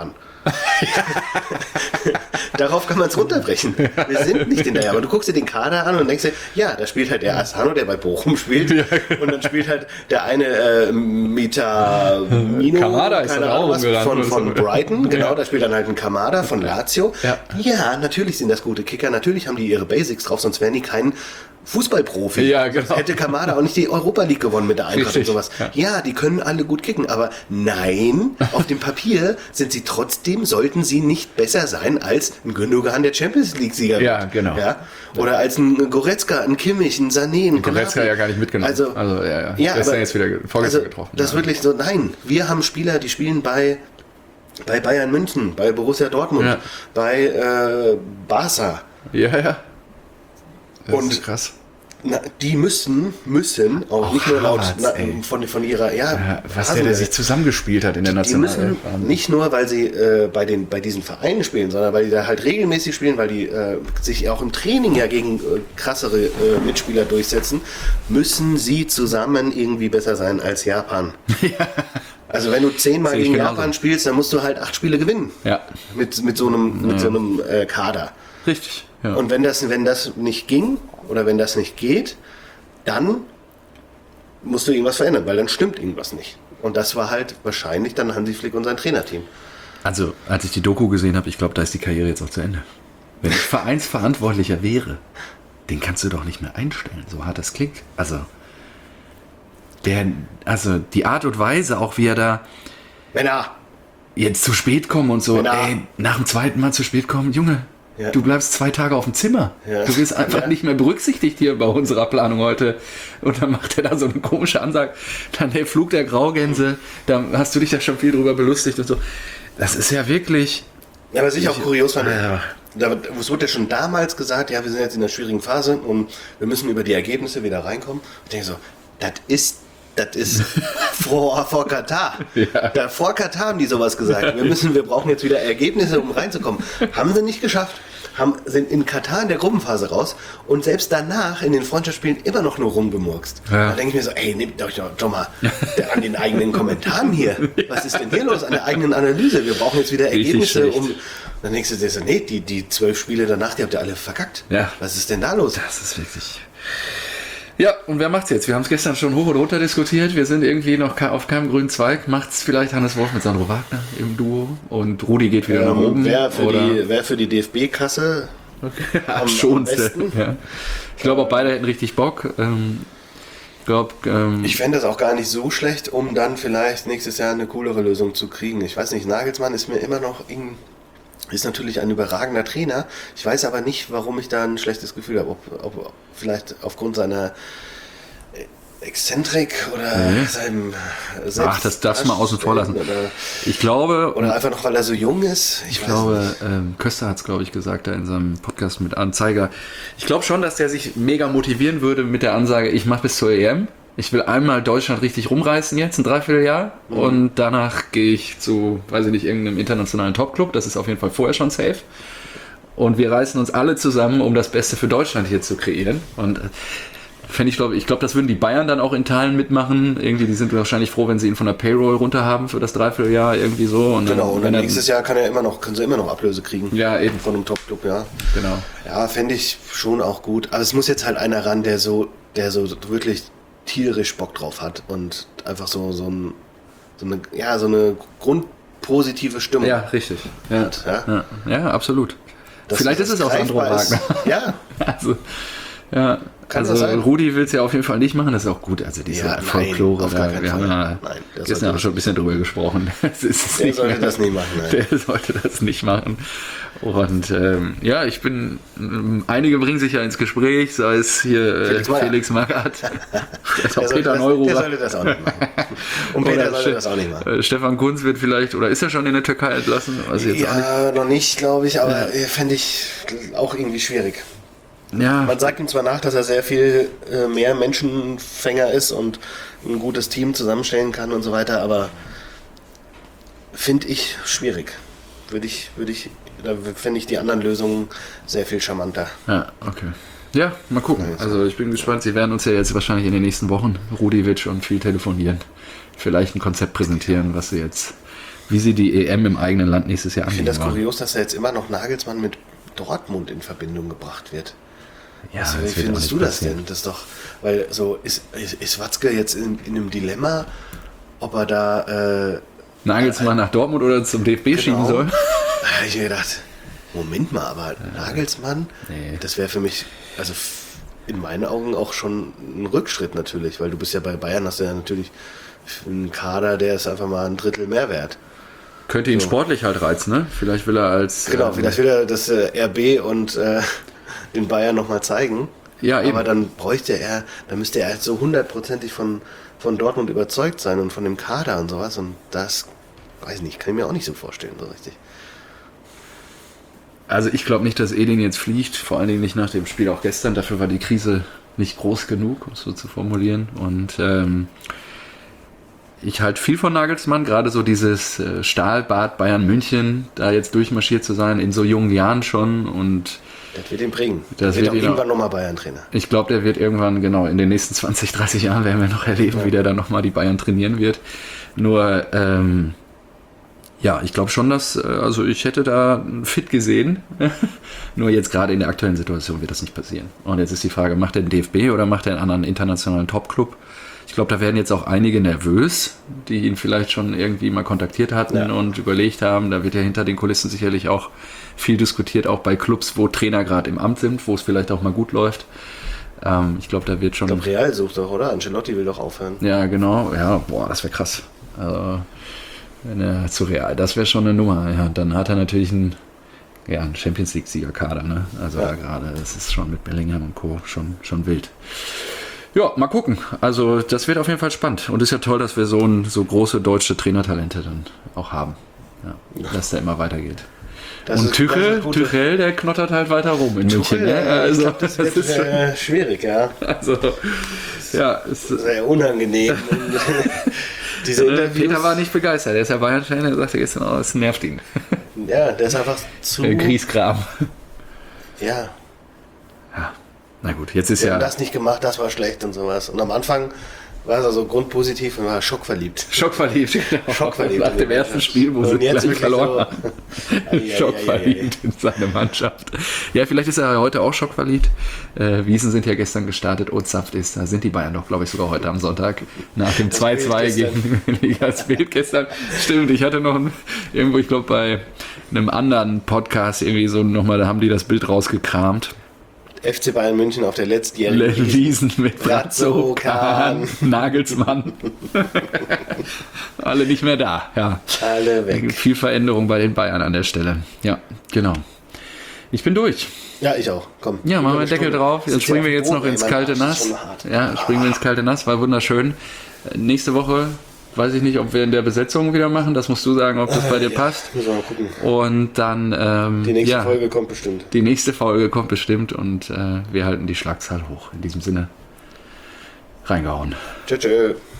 Darauf kann man es runterbrechen. Wir sind nicht hinterher. Aber du guckst dir den Kader an und denkst dir, ja, da spielt halt der Asano, der bei Bochum spielt. Und dann spielt halt der eine Mitamino,
Kamada ist
keine
dann
Ahnung
auch
was,
umgerannt.
von Brighton. Genau, da spielt dann halt ein Kamada von Lazio. Ja, natürlich sind das gute Kicker. Natürlich haben die ihre Basics drauf, sonst wären die kein Fußballprofi.
Ja, genau.
Sonst hätte Kamada auch nicht die Europa League gewonnen mit der Eintracht und
Richtig.
sowas. Ja, die können alle gut kicken, aber nein, auf dem Papier sind sie trotzdem, sollten sie nicht besser sein als ein Gündogan, der Champions League-Sieger.
Ja, genau.
Ja? Oder als ein Goretzka, ein Kimmich, ein Sané, ein
Goretzka
Gnabry.
ja gar nicht mitgenommen.
Also,
ja.
ja,
Der ist
aber-
ja jetzt wieder vorgestern getroffen.
Das ist wirklich so, nein, wir haben Spieler, die spielen bei Bayern München, bei Borussia Dortmund,
Ja.
bei Barca.
Ja. Das
Und-
ist krass.
Na, die müssen auch nicht nur laut
Havertz, ey.
von ihrer,
Was der sich zusammengespielt hat in der
die müssen
Nationalelf.
nicht nur, weil sie bei diesen Vereinen spielen, sondern weil die da halt regelmäßig spielen, weil die sich auch im Training ja gegen krassere Mitspieler durchsetzen, müssen sie zusammen irgendwie besser sein als Japan. Also wenn du 10-mal
Sehe ich
gegen
genauso.
Japan spielst, dann musst du halt 8 Spiele gewinnen.
Ja,
Mit so einem Kader.
richtig. Ja.
Und wenn das nicht ging oder wenn das nicht geht, dann musst du irgendwas verändern, weil dann stimmt irgendwas nicht. Und das war halt wahrscheinlich dann Hansi Flick und sein Trainerteam.
Also, als ich die Doku gesehen habe, ich glaube, da ist die Karriere jetzt auch zu Ende. Wenn ich Vereinsverantwortlicher wäre, den kannst du doch nicht mehr einstellen, so hart das klingt. Also die Art und Weise, auch wie er da
Männer!
jetzt zu spät kommen und so,
Männer.
nach dem zweiten Mal zu spät kommen, Junge,
Ja.
du bleibst 2 Tage auf dem Zimmer.
Ja.
Du wirst einfach
Ja.
nicht mehr berücksichtigt hier bei unserer Planung heute. Und dann macht er da so eine komische Ansage. Dann der Flug der Graugänse, da hast du dich ja schon viel drüber belustigt und so. Das ist ja wirklich...
Ja, was ich auch kurios fand,
Ja.
es wurde ja schon damals gesagt, ja, wir sind jetzt in einer schwierigen Phase und wir müssen über die Ergebnisse wieder reinkommen. Und ich denke so, das ist vor Katar.
Ja.
Vor Katar haben die sowas gesagt. Wir brauchen jetzt wieder Ergebnisse, um reinzukommen. Haben sie nicht geschafft. Sind in Katar in der Gruppenphase raus und selbst danach in den Freundschaftsspielen immer noch nur rumgemurkst.
Ja.
Da denke ich mir so, ey, nehmt euch doch mal an den eigenen Kommentaren hier. Was ist denn hier los? An der eigenen Analyse. Wir brauchen jetzt wieder
Richtig
Ergebnisse,
schlecht.
Dann denkst du dir so, nee, die 12 Spiele danach, die habt ihr alle verkackt.
Ja.
Was ist denn da los?
Das ist wirklich... Ja, und wer macht's jetzt? Wir haben es gestern schon hoch und runter diskutiert. Wir sind irgendwie noch auf keinem grünen Zweig. Macht's vielleicht Hannes Wolf mit Sandro Wagner im Duo und Rudi geht wieder nach oben?
Wer für die
Ja,
DFB-Kasse am
schonste.
besten?
Ja. Ich glaube, auch beide hätten richtig Bock.
Ich fände das auch gar nicht so schlecht, um dann vielleicht nächstes Jahr eine coolere Lösung zu kriegen. Ich weiß nicht, Nagelsmann ist mir immer noch ist natürlich ein überragender Trainer. Ich weiß aber nicht, warum ich da ein schlechtes Gefühl habe. Ob vielleicht aufgrund seiner Exzentrik oder seinem
Ach, das mal außen vor lassen. Ich glaube,
Oder einfach noch, weil er so jung ist.
ich glaube, Köster hat es, glaube ich, gesagt, da in seinem Podcast mit Anzeiger. Ich glaube schon, dass der sich mega motivieren würde mit der Ansage, ich mache bis zur EM. Ich will einmal Deutschland richtig rumreißen jetzt, ein Dreivierteljahr. Und danach gehe ich zu, weiß ich nicht, irgendeinem internationalen Topclub. Das ist auf jeden Fall vorher schon safe. Und wir reißen uns alle zusammen, um das Beste für Deutschland hier zu kreieren. Und ich glaube, das würden die Bayern dann auch in Teilen mitmachen. Irgendwie, die sind wahrscheinlich froh, wenn sie ihn von der Payroll runter haben für das Dreivierteljahr irgendwie so. Und
Genau, und
wenn
dann
er-
nächstes Jahr können sie immer noch Ablöse kriegen.
Ja, eben.
Von einem Top-Club, ja.
Genau.
Ja, fände ich schon auch gut. Aber es muss jetzt halt einer ran, der so wirklich tierisch Bock drauf hat und einfach so eine grundpositive Stimmung.
Ja, richtig. Ja,
hat, ja?
ja absolut.
Dass
Vielleicht ist
das
es auch Sandro
greifbar ist.
Wagner.
Ja,
Also, ja,
Kann
also
das sein?
Rudi will es ja auf jeden Fall nicht machen, das ist auch gut. Also diese
Ja, nein,
Folklore,
auf gar
da,
keinen
wir haben
Fall.
ja
Nein, der
gestern
sollte
auch schon ein bisschen drüber gesprochen. Das ist es
der
nicht
sollte
mehr.
das nicht machen. Nein.
Der sollte das nicht machen. Und ja, einige bringen sich ja ins Gespräch, sei es hier Felix Magath, Peter Neururer.
Der sollte das auch nicht machen. Und Peter
Oder
sollte das auch nicht machen.
Stefan Kunz wird vielleicht, oder ist er schon in der Türkei entlassen? Also jetzt auch nicht.
Ja, noch nicht, glaube ich, aber fände ich auch irgendwie schwierig.
Ja,
Man sagt ihm zwar nach, dass er sehr viel mehr Menschenfänger ist und ein gutes Team zusammenstellen kann und so weiter, aber finde ich schwierig. Da finde ich die anderen Lösungen sehr viel charmanter.
ja, okay. Ja, mal gucken. Also ich bin gespannt. Sie werden uns ja jetzt wahrscheinlich in den nächsten Wochen, Rudiwitsch, und viel telefonieren. Vielleicht ein Konzept präsentieren, was sie jetzt wie sie die EM im eigenen Land nächstes Jahr
Ich
angehen
finde das
wollen.
kurios, dass da jetzt immer noch Nagelsmann mit Dortmund in Verbindung gebracht wird.
Ja,
Also,
das
wie
wird auch
findest
nicht
du das
passieren.
denn? Das ist doch, weil so ist Watzke jetzt in einem Dilemma, ob er da
Nagelsmann nach Dortmund oder zum DFB schieben soll?
Da habe ich mir gedacht, Moment mal, aber Nagelsmann,
Nee.
das wäre für mich, also in meinen Augen auch schon ein Rückschritt natürlich, weil du bist ja bei Bayern, hast du ja natürlich einen Kader, der ist einfach mal ein Drittel mehr wert.
Könnte ihn sportlich halt reizen, ne? Vielleicht will er als...
Genau, vielleicht will er das RB und den Bayern nochmal zeigen.
Ja, eben.
Aber dann müsste er halt so hundertprozentig von Dortmund überzeugt sein und von dem Kader und sowas. Und das, weiß nicht, kann ich mir auch nicht so vorstellen, so richtig.
Also ich glaube nicht, dass Edin jetzt fliegt, vor allen Dingen nicht nach dem Spiel auch gestern. Dafür war die Krise nicht groß genug, um es so zu formulieren. Und ich halte viel von Nagelsmann, gerade so dieses Stahlbad Bayern München, da jetzt durchmarschiert zu sein, in so jungen Jahren schon. Und
Das wird ihn bringen.
Das
Der wird
wird
auch
ihn
irgendwann nochmal Bayern-Trainer.
ich glaube, der wird irgendwann, genau, in den nächsten 20, 30 Jahren werden wir noch erleben, wie der dann nochmal die Bayern trainieren wird. Nur, ja, ich glaube schon, dass, also ich hätte da fit gesehen. Nur jetzt gerade in der aktuellen Situation wird das nicht passieren. Und jetzt ist die Frage, macht er den DFB oder macht er einen anderen internationalen Top-Club? Ich glaube, da werden jetzt auch einige nervös, die ihn vielleicht schon irgendwie mal kontaktiert hatten und überlegt haben. Da wird ja hinter den Kulissen sicherlich auch viel diskutiert, auch bei Clubs, wo Trainer gerade im Amt sind, wo es vielleicht auch mal gut läuft. Ich glaube, da wird schon...
Ich glaube, Real sucht doch, oder? Ancelotti will doch aufhören.
Ja, genau. Ja, boah, das wäre krass. Also, wenn er zu Real, das wäre schon eine Nummer. Ja, dann hat er natürlich einen Champions League-Siegerkader, ne? Also
Ja.
da gerade, das ist schon mit Bellingham und Co. schon wild. Ja, mal gucken. Also das wird auf jeden Fall spannend. Und ist ja toll, dass wir so große deutsche Trainertalente dann auch haben. Ja, dass der immer weitergeht.
Das
Und
ist- das ist
Tuchel, der knottert halt weiter rum in München.
Tuchel,
Ne? Also,
ich glaub, das wird
ist schon,
schwierig, ja.
also, ja, es,
Sehr unangenehm. Und diese Interviews,
Peter war nicht begeistert. Er ist ja Bayern-Fan, er sagte gestern, oh, es nervt ihn.
ja, der ist einfach zu...
Grieskram.
Ja,
Na gut, jetzt ist
wir
ja
haben das nicht gemacht, das war schlecht und sowas. Und am Anfang war es also grundpositiv und war schockverliebt.
schockverliebt. Genau.
Schockverliebt.
Nach dem ersten Spiel, wo
Und
sie
jetzt
gleich
wirklich
verloren
so-
haben. Schockverliebt in seine Mannschaft. Ja, vielleicht ist er heute auch schockverliebt. Wiesen sind ja gestern gestartet. Saft ist, da sind die Bayern doch, glaube ich, sogar heute am Sonntag. Nach dem 2-2
Bild
gegen das Bild gestern. Stimmt, ich hatte noch irgendwo, ich glaube, bei einem anderen Podcast irgendwie so nochmal, da haben die das Bild rausgekramt.
FC Bayern München auf der letztjährigen
Wiesen mit
Brazzo,
Brazzo, Kahn, Nagelsmann. Alle nicht mehr da, ja.
alle weg.
Viel Veränderung bei den Bayern an der Stelle. Ja, genau. Ich bin durch.
Ja, ich auch. Komm.
Ja, machen wir den Deckel
Stunde.
drauf. Jetzt
Sitzt
springen wir
hier auf
jetzt
dem
noch
Boden,
ins
ey, mein
kalte
Arsch ist
Nass.
schon hart.
Ja, springen wir ins kalte Nass. War wunderschön. Nächste Woche weiß ich nicht, ob wir in der Besetzung wieder machen. Das musst du sagen, ob das bei dir passt.
Müssen wir mal gucken.
Und dann
Die nächste
ja,
Folge kommt bestimmt.
die nächste Folge kommt bestimmt und wir halten die Schlagzahl hoch. In diesem Sinne reingehauen.
Tschö, tschö.